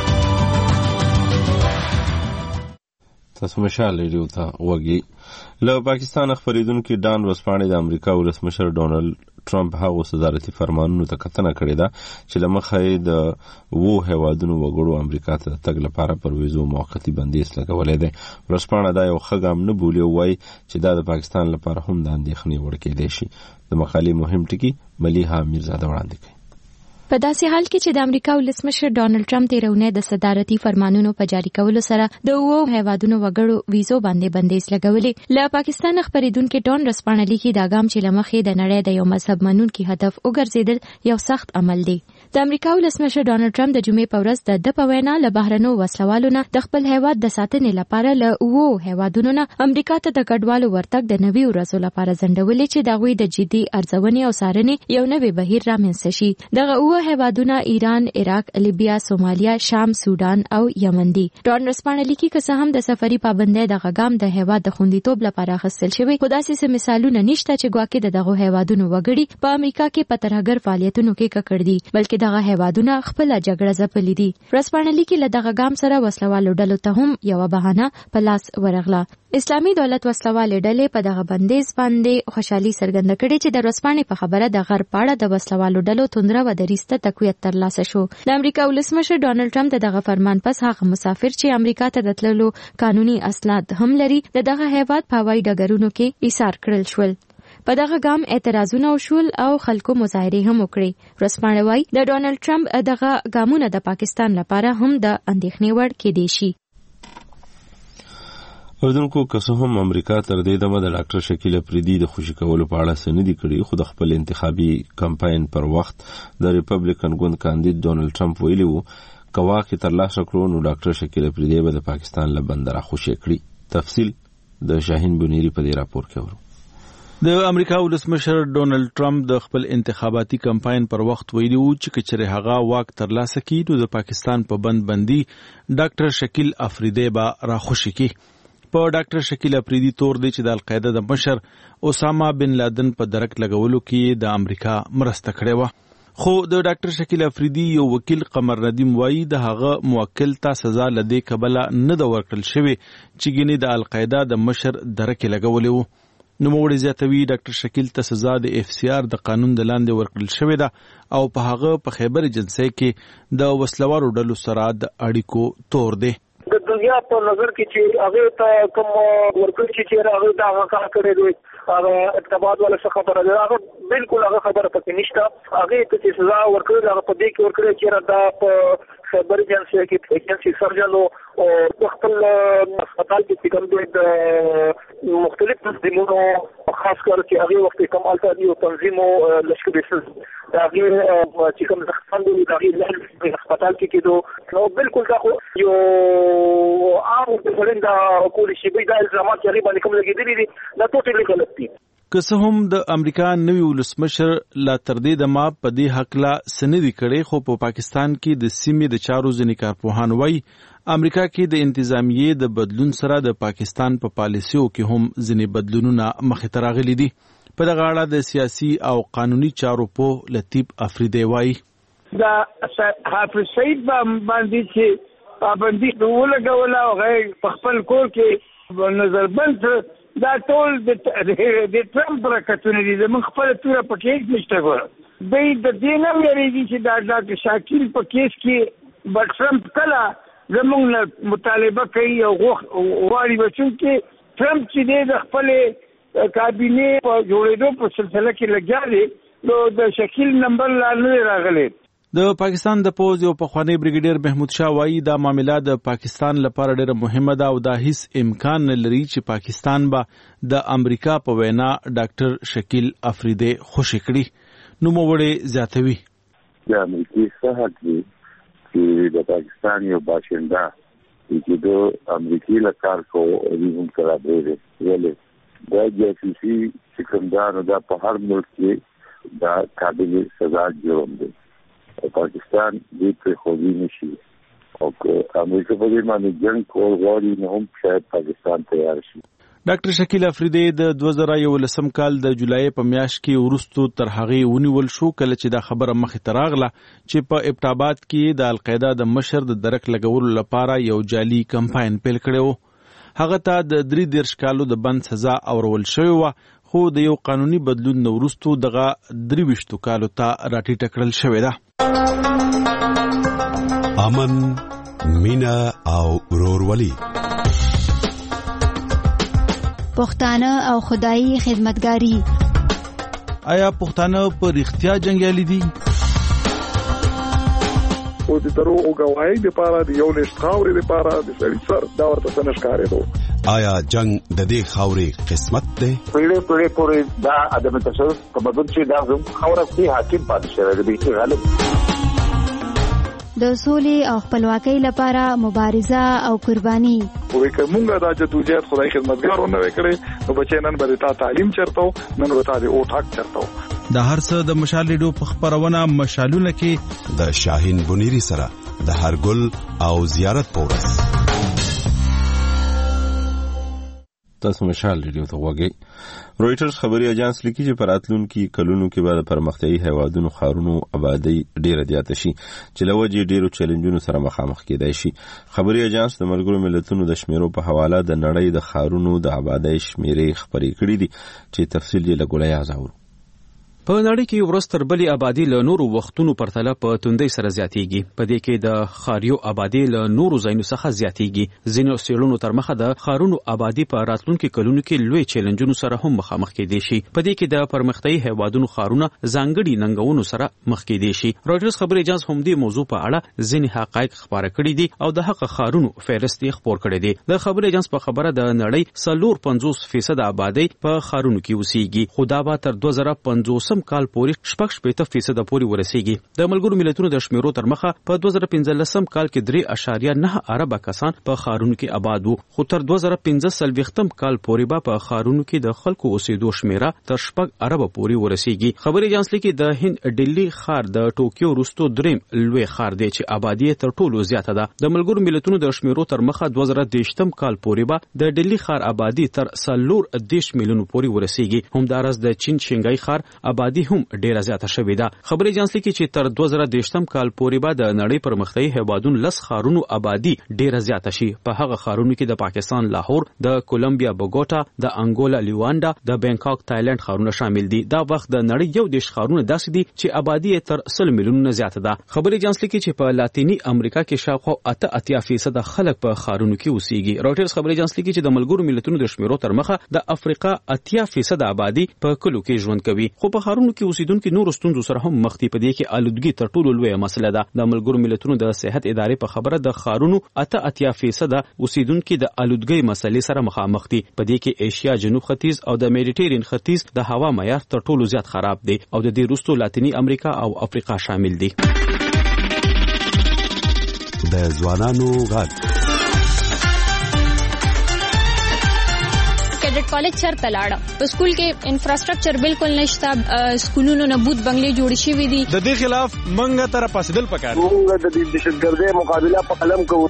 تاسو مشال ریډیو ته وګورئ. له پاکستان خبرېدونکو ډان ورسپانې د امریکا ولسمشر ډونالد ټرمپ هغه صدارتي فرمانونو ته کتنه کړې ده چې لمخې د وو هیوادونو وګړو امریکا ته تګ لپاره پر ویزو موقتی بندیز لګولې ده. ورسپانه دا یو خګام نه بولی وای چې دا د پاکستان لپاره هم د اندېښنې وړ کېدای شي. د مقالې مهم ټکی ملیحه میرزاده وړاندې کوي. په داسې حال کې چې د امریکا ولسمشر ډانلډ ټرمپ تیرونه د صدارتي فرمانونو په جاری کولو سره د وو هیوادونو وګړو ویزو باندې بندیز لګولې، له پاکستان خبرېدونکو ډان رسپانلی کې دا ګام چې لمخې د نړۍ د یو مذهب منونکي هدف وګرځیدل یو سخت عمل دی. د امریکا ولسمشر ډانلډ ټرمپ د جمعې په ورځ د د په وینا له بهرنیو وسلوالو نه د خپل هیواد د ساتنې لپاره له اوو هیوادونو نه امریکا ته د کډوالو ورتګ د نوي ورځو لپاره ځنډولې چې د غوي د جدي ارزونې او څارنې یو نوی بهیر رامنځته شي. دغه اوو هیوادونه ایران، عراق، لیبیا، سومالیا، شام، سودان او یمن دي. ډان رسپانه لیکي که څه هم د سفري پابندۍ دغه ګام د هیواد د خوندیتوب لپاره اخیستل شوی، خو داسې مثالونه نشته چې ګواکې د دغه هیوادونو وګړي په امریکا کې په ترهګر فعالیتونو کې ککړ دي، بلکې دغه هیوادونه خپل جګړه ځپلې دي. رسپانه لیکي له دغه ګام سره وسلوالو ډلو ته هم یو بهانه په لاس ورغله. اسلامي دولت وسلوالې ډلې په دغه بندیز باندې خوشحالي څرګنده کړې چې د رسپانې په خبره د غرب پاړه د وسلوالو ډلو توندره و دریسته تقویت ترلاسه شو. د امریکا ولسمشر ډانلډ ټرمپ د دغه فرمان پس هغه مسافر چې امریکا ته د تللو قانوني اسناد هم لري د دغه هیواد په هوایي ډګرونو کې ایثار کړل شول. په دغه ګام اعتراضونه وشول او خلکو مظاهرې هم وکړې. رسپانه وايي د ډانلډ ټرمپ دغه ګامونه د پاکستان لپاره هم د اندېښنې وړ کېدای شي. اوردونکو که څه هم امریکا تر دې دمه د ډاکټر شکیل افریدي د خوشي کولو په اړه څه نه دي کړي، خو د خپل انتخابي کمپاین پر وخت د ریپبلیکن ګوند کاندید ډونالد ټرمپ ویلي وو که واک یې ترلاسه کړو نو ډاکټر شکیل افریدي به د پاکستان له بنده راخوشي کړي. تفصیل د شاهین بنيري په دې راپور کې ورو. د امریکا ولسمشر ډونالد ټرمپ د خپل انتخاباتي کمپاین پر وخت ویلي وو چې کچره هغه واک ترلاسه کړي نو د پاکستان په بند بندي ډاکټر شکیل افریدي به راخوشي کړي. په ډاکټر شکیل افریدي تور دی چې د القاعده د مشر اسامه بن لادن په درک لګولو کې د امریکا مرسته کړې و، خو د ډاکټر شکیل افریدي یو وکیل قمر ندیم وایي د هغه موکل ته سزا لدې قبله نه د ورکړل شوی چې ګینه د القاعده د مشر درک لګولې و. نو موږ زیاتوي ډاکټر شکیل ته سزا د اف سی آر د قانون د لاندې ورکړل شوې ده او په هغه په خیبر ایجنسي کې د وسلوارو ډلو سره د اړیکو تور دی. د دنیا په نظر کې چې هغه ته کوم ورکړل چې هغه دا کار کړی دی هغه ارتباط ولا څه خبره ده، هغه بالکل هغه خبره پکې نشته. هغه ته چې سزا ورکړل هغه په دې کې ورکړل چې دا په خیبر ایجنسي کې ایجنسي سرجنو او خپل هسپتال کې کوم د مختلف تنظیمونو خاص کر چې هغه وخت کوم الټا تنظیمو لشکري سز هغه چې کوم ځخان دی هغه د هسپتال کې کېدو نو بالکل دا یو عام څنګه کولی شي به د الزامات چې باندې کوم لګیدلي دي دا ټوټلی غلط دي. که څه هم د امریکا نوی ولسمشر لا تر دې د ما په دې حق لا سندې کړي، خو په پاکستان کې د سیمې د چارو ځینې کارپوهان وایي امریکا کې د انتظامیې د بدلون سره د پاکستان په پالیسیو کې هم ځینې بدلونونه مخې ته راغلي دي. په دغه اړه د سیاسي او قانوني چارو په لطیف افریدی وایي دا حافظ سعید باندې چې پابندي ولګوله او هغه په خپل کور کې نظربند دا ټول د ټرمپ برکتونه دي. زموږ خپل توره په کیس نشته ګوره دوی د دې نه ویریږي چې دا ډاکټر شاکیل په کیس کې به ټرمپ کله زموږ نه مطالبه کوي او غواړي بچون کې ټرمپ چې دی د خپل کابینې په جوړېدو په سلسله کې لګیا دی نو د شکیل نمبر لا نه راغلی. د پاکستان د پوز یو پخوانی بریګیډیر محمود شاه وایي دا معاملہ د پاکستان لپاره ډېره مهمه ده او دا هیڅ امکان نه لري چې پاکستان به د امریکا په وینا ډاکټر شکیل افریدی خوشی کړي. نو موږ زیاتوي د امریکای صحت دی چې د پاکستان یو باشنده چې د امریکای له کار کو هم کرا دی ولې دا جاسوسي چې کوم دا نه په هر ملک کې دا قابل سزا جرم دی. پاکستان دې په خوځي نشي او که امریکا په دې باندې جنگ کول غواړي نو هم شاید پاکستان تیار شي. ډاکټر شکیل افریدی د دوه زره یولسم کال د جولای په میاشت کې ورستو تر هغه ونیول شو کله چې دا خبره مخې ته راغله چې په ابټاباد کې د القاعده د مشر د درک لګولو لپاره یو جعلي کمپاین پیل کړو. هغه ته د درې دیرش کالو د بند سزا اورول شوی و، خو د یو قانوني بدلون نه وروسته دغه درې ویشتو کالو ته راټیټه کړل شوې ده. امن، مینا او ورورولي، پښتانه او خدایي خدمتګاری. آیا پښتانه په رښتیا جنگیالي دي؟ او د دروغ غواړي د پاره د یو لښت خاورې د پاره د سړي سر دا ورته څنګه ښکارې دو. آیا جنگ د دې خاورې قسمت ده؟ پیړې پیړې پورې دا ادم تصوف په بدل چې دا زم خاورې په حاکم پاتې شوی دی چې غالب د سولې او خپلواکۍ لپاره مبارزه او قرباني. وې کومه د جدوجہد خدای خدمتګارونه وکړي نو بچی نن به تا تعلیم چرته نن به تا د اوټ حق چرته. د هر څه د مشال ریډیو په خبرونه مشالونه کې د شاهین بنيري سره د هرګل او زیارت پورس. تاسو مشال ریډیو ته وګورئ. رويټرز خبري اژانس لیکي چې پراتلونکو کلونو کې به د پرمختیايي هیوادونو خارونو آبادی ډیره زیاته شي چې لوجې ډیرو چیلنجونو سره مخامخ کېدای شي. خبري اژانس د ملګرو ملتونو د شمیرو په حواله د نړۍ د خارونو د آبادی شمیرې خبرې کړې دي چې تفصیل یې لګولای ازاور. په نړۍ کې ورستر بلی آبادی له نورو وختونو پرتله په توندۍ سره زیاتیږي. په دې کې د خاریو آبادی له نورو ځایونو څخه زیاتیږي. ځینو څېړنو تر مخه د خارونو آبادی په راتلونکو کلونو کې لوی چیلنجونو سره هم مخامخ کېدای شي. په دې کې د پرمختیايي هیوادونو خارونه ځانګړي ننګونو سره مخ کېدای شي. رويټرز خبري اژانس هم دې موضوع په اړه ځینې حقایق خبره کړي دي او د حق خارونو فهرست یې خپور کړی دی. د خبري اژانس په خبره د نړۍ څلور پنځوس فیصد آبادی په خارونو کې اوسېږي. خو دا به تر دوه زره پنځوسم کال پورې شپږ شپېته فیصد پورې ورسیږي. د ملګرو ملتونو د شمیرو تر مخه په دوه زره پنځلسم کال کې درې اعشاریه نه اربه کسان په خارونو کې آباد وو. خو تر دوه زره پنځه څلوېښتم کال پورې به په خارونو کې د خلکو اوسېدو شمیره تر شپږ اربه پورې ورسیږي. خبري اژانس لیکي د هند ډیلی ښار د ټوکیو وروسته دریم لوی ښار دی چې آبادی تر ټولو زیاته ده. د ملګرو ملتونو د شمیرو تر مخه دوه زره دېرشم کال پورې به د ډیلی ښار آبادی تر څلور دېرش میلیون پورې ورسیږي. همدارس د چین شنګای ښار آبادی هم ډیره زیاته شوې ده. خبري اژانس لیکي چې تر دوه زره دېرشم کال پورې به د نړۍ پرمختیايي هیوادونو لس خارونو آبادی ډیره زیاته شي. په هغه خارونو کې د پاکستان لاهور، د کولمبیا بوګوټا، د انګولا لیواندا، د بانکاک تایلند خارونه شامل دي. دا وخت د نړۍ یو دیش خارونه داسې دي چې آبادی تر سل میلیونونو زیاته ده. خبري اژانس لیکي چې په لاتینی امریکا کې شاوخوا اته اتیا فیصد خلک په خارونو کې اوسېږي. رويټرز خبري اژانس لیکي چې د ملګرو ملتونو د شمیرو تر مخه د افریقا اتیا فیصد آبادی په کلو کې ژوند کوي. خو په خارونو کې اوسیدونکو نور ستونزو سره هم مخ دي. په دې کې آلودګي تر ټولو لویه مسله ده. د ملګرو ملتونو د صحت ادارې په خبره د خارونو اته اتیا فیصد اوسیدونکو د آلودګي مسلې سره مخامخ دي. په دې کې ایشیا جنوب ختیځ او د میډیټرین ختیځ د هوا معیار تر ټولو زیات خراب دي او د دې وروسته لاتینی امریکا او افریقا شامل دي. د ځوانانو غږ کیډټ کالج چرته لاړه. په سکول کې انفراستراکچر بالکل نشته. سکولونو نه بوت بنگلې جوړ شوي دي. د دې خلاف منګه تر پاسدل پکار. موږ د دهشتګردۍ مقابله په قلم کوو.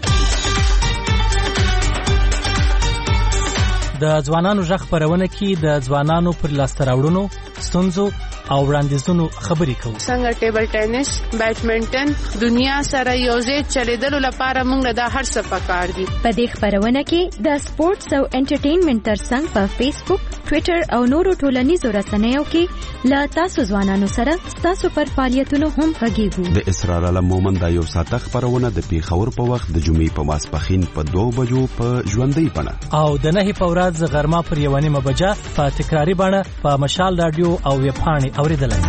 د ځوانانو ژغ خبرونه کې د ځوانانو پر لاسته راوړنو، ستونزو او وړاندیزونو خبرې کوو. څنګه ټیبل ټینس، بیډمنټن دنیا سره یوځای چلیدلو لپاره موږ د هر څه پکار دي. په دې خبرونه کې د سپورتس او انټرټینمنټ ترڅنګ په فیسبوک، ټوئیټر او نورو ټولنیزو رسنیو کې لا تاسو ځوانانو سره تاسو پر فعالیتونو هم غږیږو. د اسرار علم مومن د یو ساعت خبرونه د پیښور په وخت د جمعې په ماسپخین په دوه بجو په ژوندۍ بڼه او د نهي په ورځ غرمه پر یوه نیمه بجه په تکراري بڼه په مشال رادیو او ویبپاڼې اوریدلای.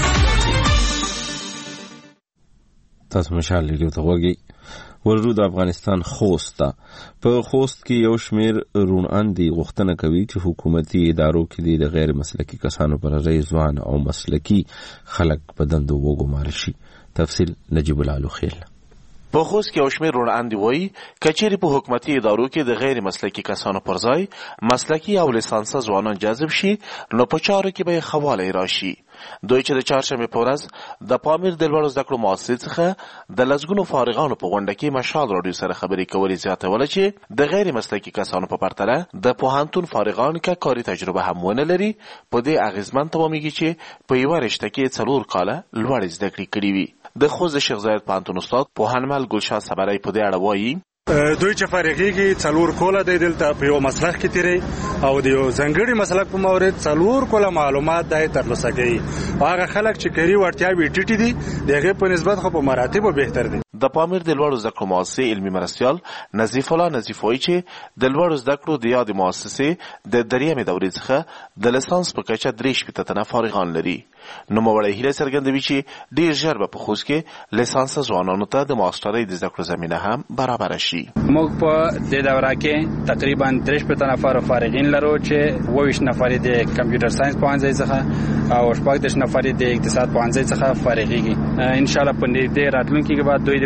تاسو مشال ریډیو ته وګورئ. ورجو د افغانستان خوست په خوست کې یو شمیر روڼاندي غوښتنه کوي چې حکومتي ادارو کې د غیر مسلکي کسانو پر ځای ځوان او مسلکي خلک په دندو وګمارل شي. تفصیل نجیب الله خیل. په خوست کې یو شمیر روڼاندي وایي کچېرې په حکومتي ادارو کې د غیر مسلکي کسانو پر ځای مسلکي او لیسانسه ځوانان جذب شي نو په چارو کې به خواله راشي. دوی چې د چهارشنبې په ورځ د پامیر د لوړو زده کړو مؤسسې څخه د لسګونو فارغانو په غونډه کې مشال راډیو سره خبرې کولې زیاتوله چې د غیر مسلکي کسانو په پرتله د پوهنتون فارغان که کاري تجربه هم ونه لري په دې اغیزمن تمامیږي چې په یوه رشته کې څلور کاله لوړې زده کړې کړې وي. د خوست د شیخ زاید پوهنتون استاد پوهنمل ګلشاه صبری په دې اړه وایي دوی چې فارغېږي څلور کوله دی دلته په یو مسلک کې تیری او د یو ځانګړي مسلک په مورد څلور کوله معلومات دی ترلاسه کوي. هغه خلک چې کاري وړتیاوې ټیټې دي د هغې په نسبت خو په مراتبو بهتر دي. د پامیر د لوړو زده کړو مؤسسې علمي مرستیال نظیف الله نظیف وایي چې د لوړو زده کړو د یادې مؤسسې د دریمې دورې څخه د لیسانس په کچه درې شپېته تنه فارغان لري. نوموړی هیله څرګندوي چې ډېر ژر به په خوست کې لیسانسه ځوانانو ته د ماسټرۍ د زده کړو زمینه هم برابره شي. موږ په دې دوره کې تقریبا درې شپېته نفر فارغین لرو چې اووه ویشت نفر د کمپیوټر ساينس پوهنځي څخه او شپږ دېرش نفر د اقتصاد پوهنځي څخه فارغېږي. ان شاء الله په دې راتلونکي کې به دوی د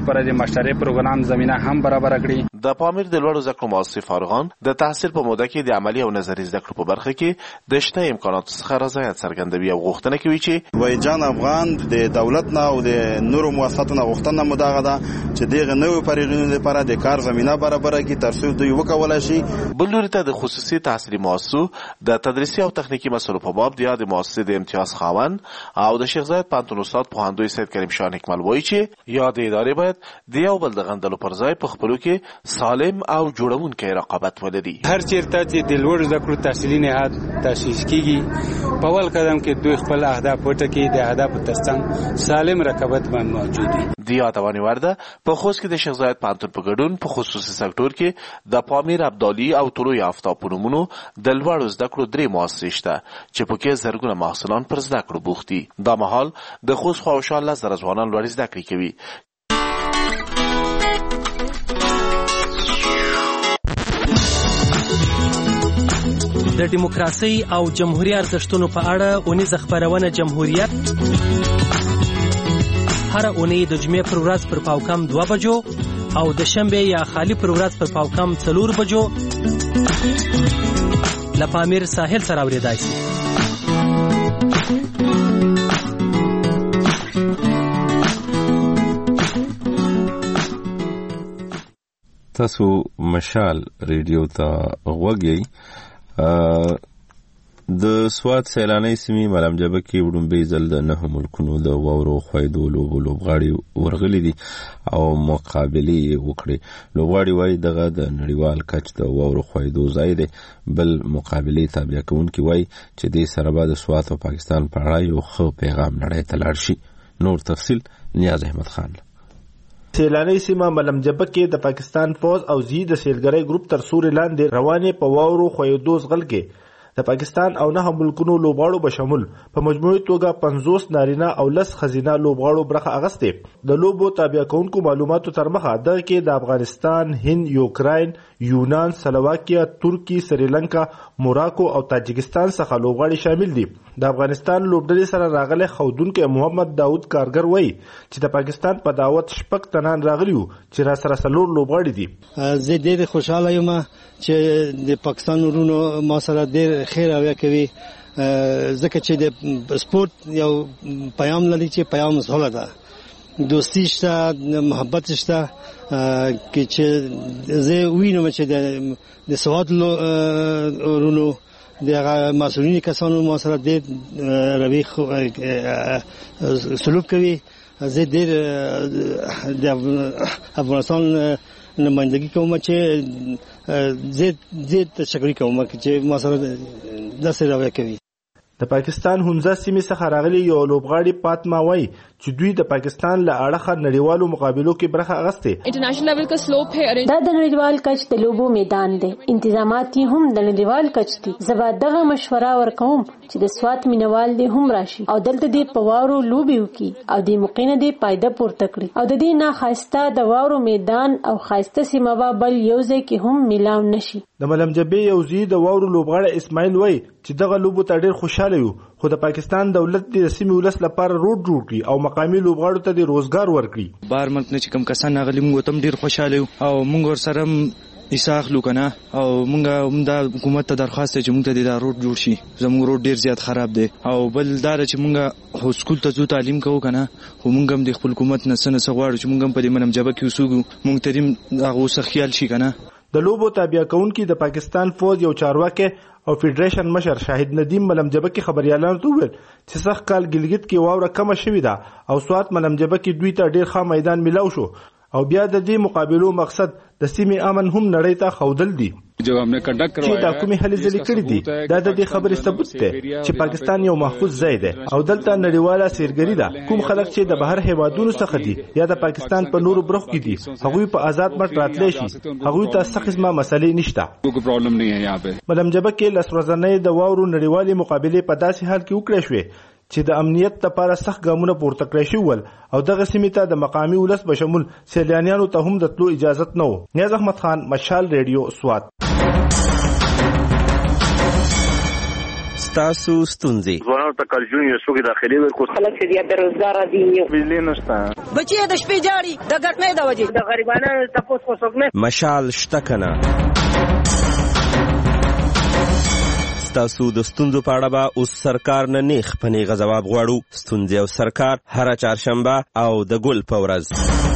لپاره د ماسترۍ پروګرام زمينه هم برابر کړي. د پامیر د لوړو زده کړو مؤسسې فارغان د تحصیل په موده کې د عملی او نظري زده کړو په برخه کې د شته امکاناتو څخه رضایت څرګندوي او غوښتنه کوي چې وای جان افغان د دولت نه او د نورو مؤسساتو نه غوښتنه مداغه ده چې دغه نوې فارغینو لپاره د کار زمينه برابر کړي ترڅو دوی وکولای شي. بل لوري ته د خصوصي تحصیلي مؤسسو د تدریسي او تخنیکی مسلو په باب د یاد مؤسسې د امتیاز خاوند او د شیخ زاید پانتون استاد پوهاندوی سید کریم شاه حکمل وایي چې یاد ادارې باید د یو بل د غندلو پر ځای په خپلو کې سالم او جوړونکی رقابت ولري. هر چیرته چې د لوړ زده کړو تحصیلي نهاد تاسیس کیږي په اول قدم کې دوی خپل اهداف وټاکي، د اهدافو ترڅنګ سالم رقابت باندې موجود وي. د یادونې وړ ده په خوست کې د شیخ زاید پانتون په ګډون په خصوصي سکتور کې د پامیر ابدالي او طلوع یافته په نومونو د لوړو زده کړو درې مؤسسې شته چې پکې زرګونه محصلان پر زده کړو بوخت دي. دا مهال د خوست خوشحال لزر ځوانان لوړ زده کړې کوي. د دیموکراسي او جمهوریت ارزښتونو په اړه اونیزه خبرونه جمهوریت هر اونۍ د جمعې پر ورځ پر پاوکم دوه بجو او د شنبه یا خالی پر ورځ پر پاوکم څلور بجو له پامیر ساحل سره اوریدای شي. تاسو مشال ریډیو ته غوږی. د سوات سیلاني سیمې ملم جبه کې وړومبي ځل د نه ملکونو د واورو خویدو لوبو لوبغاړي ورغلي دي او مقابلې وکړي. لوبغاړي وایي دغه د نړیوال کچ د واورو خویدو ځای دی. بل مقابلې تابع کوونکي وایي چې دې سره به د سوات او پاکستان په اړه یو ښه پیغام نړۍ ته لاړ شي. نور تفصیل نیاز احمد خان. سیلاني سیمه ملم جبه کې د پاکستان فوج او زی د سیلګرۍ ګروپ تر سوري لاندې روانې په واورو خویدو ځغل کې د پاکستان او نه ملکونو لوبغاړو به شامل په مجموعي توګه پنځوس نارینه او لس خزینه لوبغاړو برخه اغستې. د لوبو تابع کوونکو معلوماتو تر مخه دغه کې د افغانستان، هند، یوکراین، یونان، سلواکیا، ترکی، سریلانکا، موراکو او تاجکستان څخه لوبغاړي شامل دي. د افغانستان لوبډلې سره راغلي خودونکو محمد داود کارګر وایي چې د پاکستان په دعوت شپږ تنان راغلي وو چې را سره څلور لوبغاړي دي. زه ډېر خوشاله یم چې د پاکستان ورونو ما سره ډېر خیر اویا کوي ځکه چې د سپورت یو پیام لري چې پیام سوله ده، دوستی شته، محبت شته کې چې زه وینم چې د سواد ورونو دغه مسؤلین کسانو ما سره ډېر روي سلوک کوي. زه ډېر د افغانستان نمائندګي کوم چې زه زه تشکر کوم چې ما سره داسې رویه کوي. د پاکستان هونزه سیمې څخه راغلي یو لوبغاړي فاطمه وایي چې دوی د پاکستان له اړخه نړیوالو مقابلو کې برخه اغستې. انټرنیشنل لیول کا سلوپ ہے دا د نړیوال کچ د لوبو میدان دی، انتظامات یې هم د نړیوال کچ دي. زبا دغه مشوره ورکوم چې د سوات مینوال دی هم راشي او دلته دی په واورو لوبي وکي او د مقینه دی پایده پورته کړي او د دې نه خاصه د واورو میدان او خاصه سیمه بل یو ځای کې هم ملاو نشي. د ملم جبې یو زی د واورو لوبغاړی اسماعیل وایي چې دغه لوبو ته ډېر خوشاله یو، خو د پاکستان دولت د سیمې ولس لپاره روډ جوړ کړي او مقامي لوبغاړو ته د روزګار ورکړي. بار ملک نه چې کوم کسان راغلي موږ هم ډېر خوشاله یو او موږ ورسره ایساخ لوکنه او موږ هم د حکومت ته درخواست چې موږ ته د روډ جوړ شي. زموږ روډ ډېر زیات خراب دی او بل دا چې موږ سکول ته ځو تعلیم کوو کنه خو موږ هم د خپل حکومت نه څه نه غواړو چې موږ هم په دې منم جبه کې اوسو موږ تریم هغه وسه خیال شي کنه. د لوبو تابع کوونکي د پاکستان فوج یو چارواکي او فدریشن مشر شاهد ندیم ملم جبه کې خبريالانو ته وویل چې سخت کال ګلګت کې واوره کم شوې ده او سوات ملم جبه کې دوی ته ډېر ښه میدان ملاو شو او بیا د دې مقابلو مقصد د سیمې امن هم نړۍ ته ښودل دي. جو हमने कंडक्ट करवाया چې دا کومې هلې ځلې کړې دي دا د دې خبرې ثبوت دی چې پاکستان یو محفوظ ځای دی او دلته نړیواله سیرګري ده. کوم خلک چې د بهر هیوادونو څخه دي یا د پاکستان په نورو برخو کې دي هغوی په آزاد مټ راتلی شي، هغوی ته څه قسمه مسلې نشته. کوئی پرابلم نه ہے یہاں پہ. ملم جبه کې لس ورځنۍ د واورو نړیوالې مقابلې په داسې حال کې وکړې شوې چې د امنیت لپاره سخت ګامونه پورته کړی شوي ول او دغه سیمې ته د مقامي ولس به شمول سیلانیانو ته هم د تلو اجازت نه و. نیاز احمد خان، مشال ریډیو، سوات. ستاسو ستونزې ځوانانو ته کارجون یو څوک داخلي ورکو خلک چې بې روزګاره دي بجلی نشته بچي د شپې جاړي د ګټنې د وجې د غریبانو تاسو کو څوک نه مشال شته کنه ستاسو د ستونزو په اړه به اوس سرکار نه نیغ په نیغه ځواب غواړو. ستونزې او سرکار هره چهارشنبه او د ګل په ورځ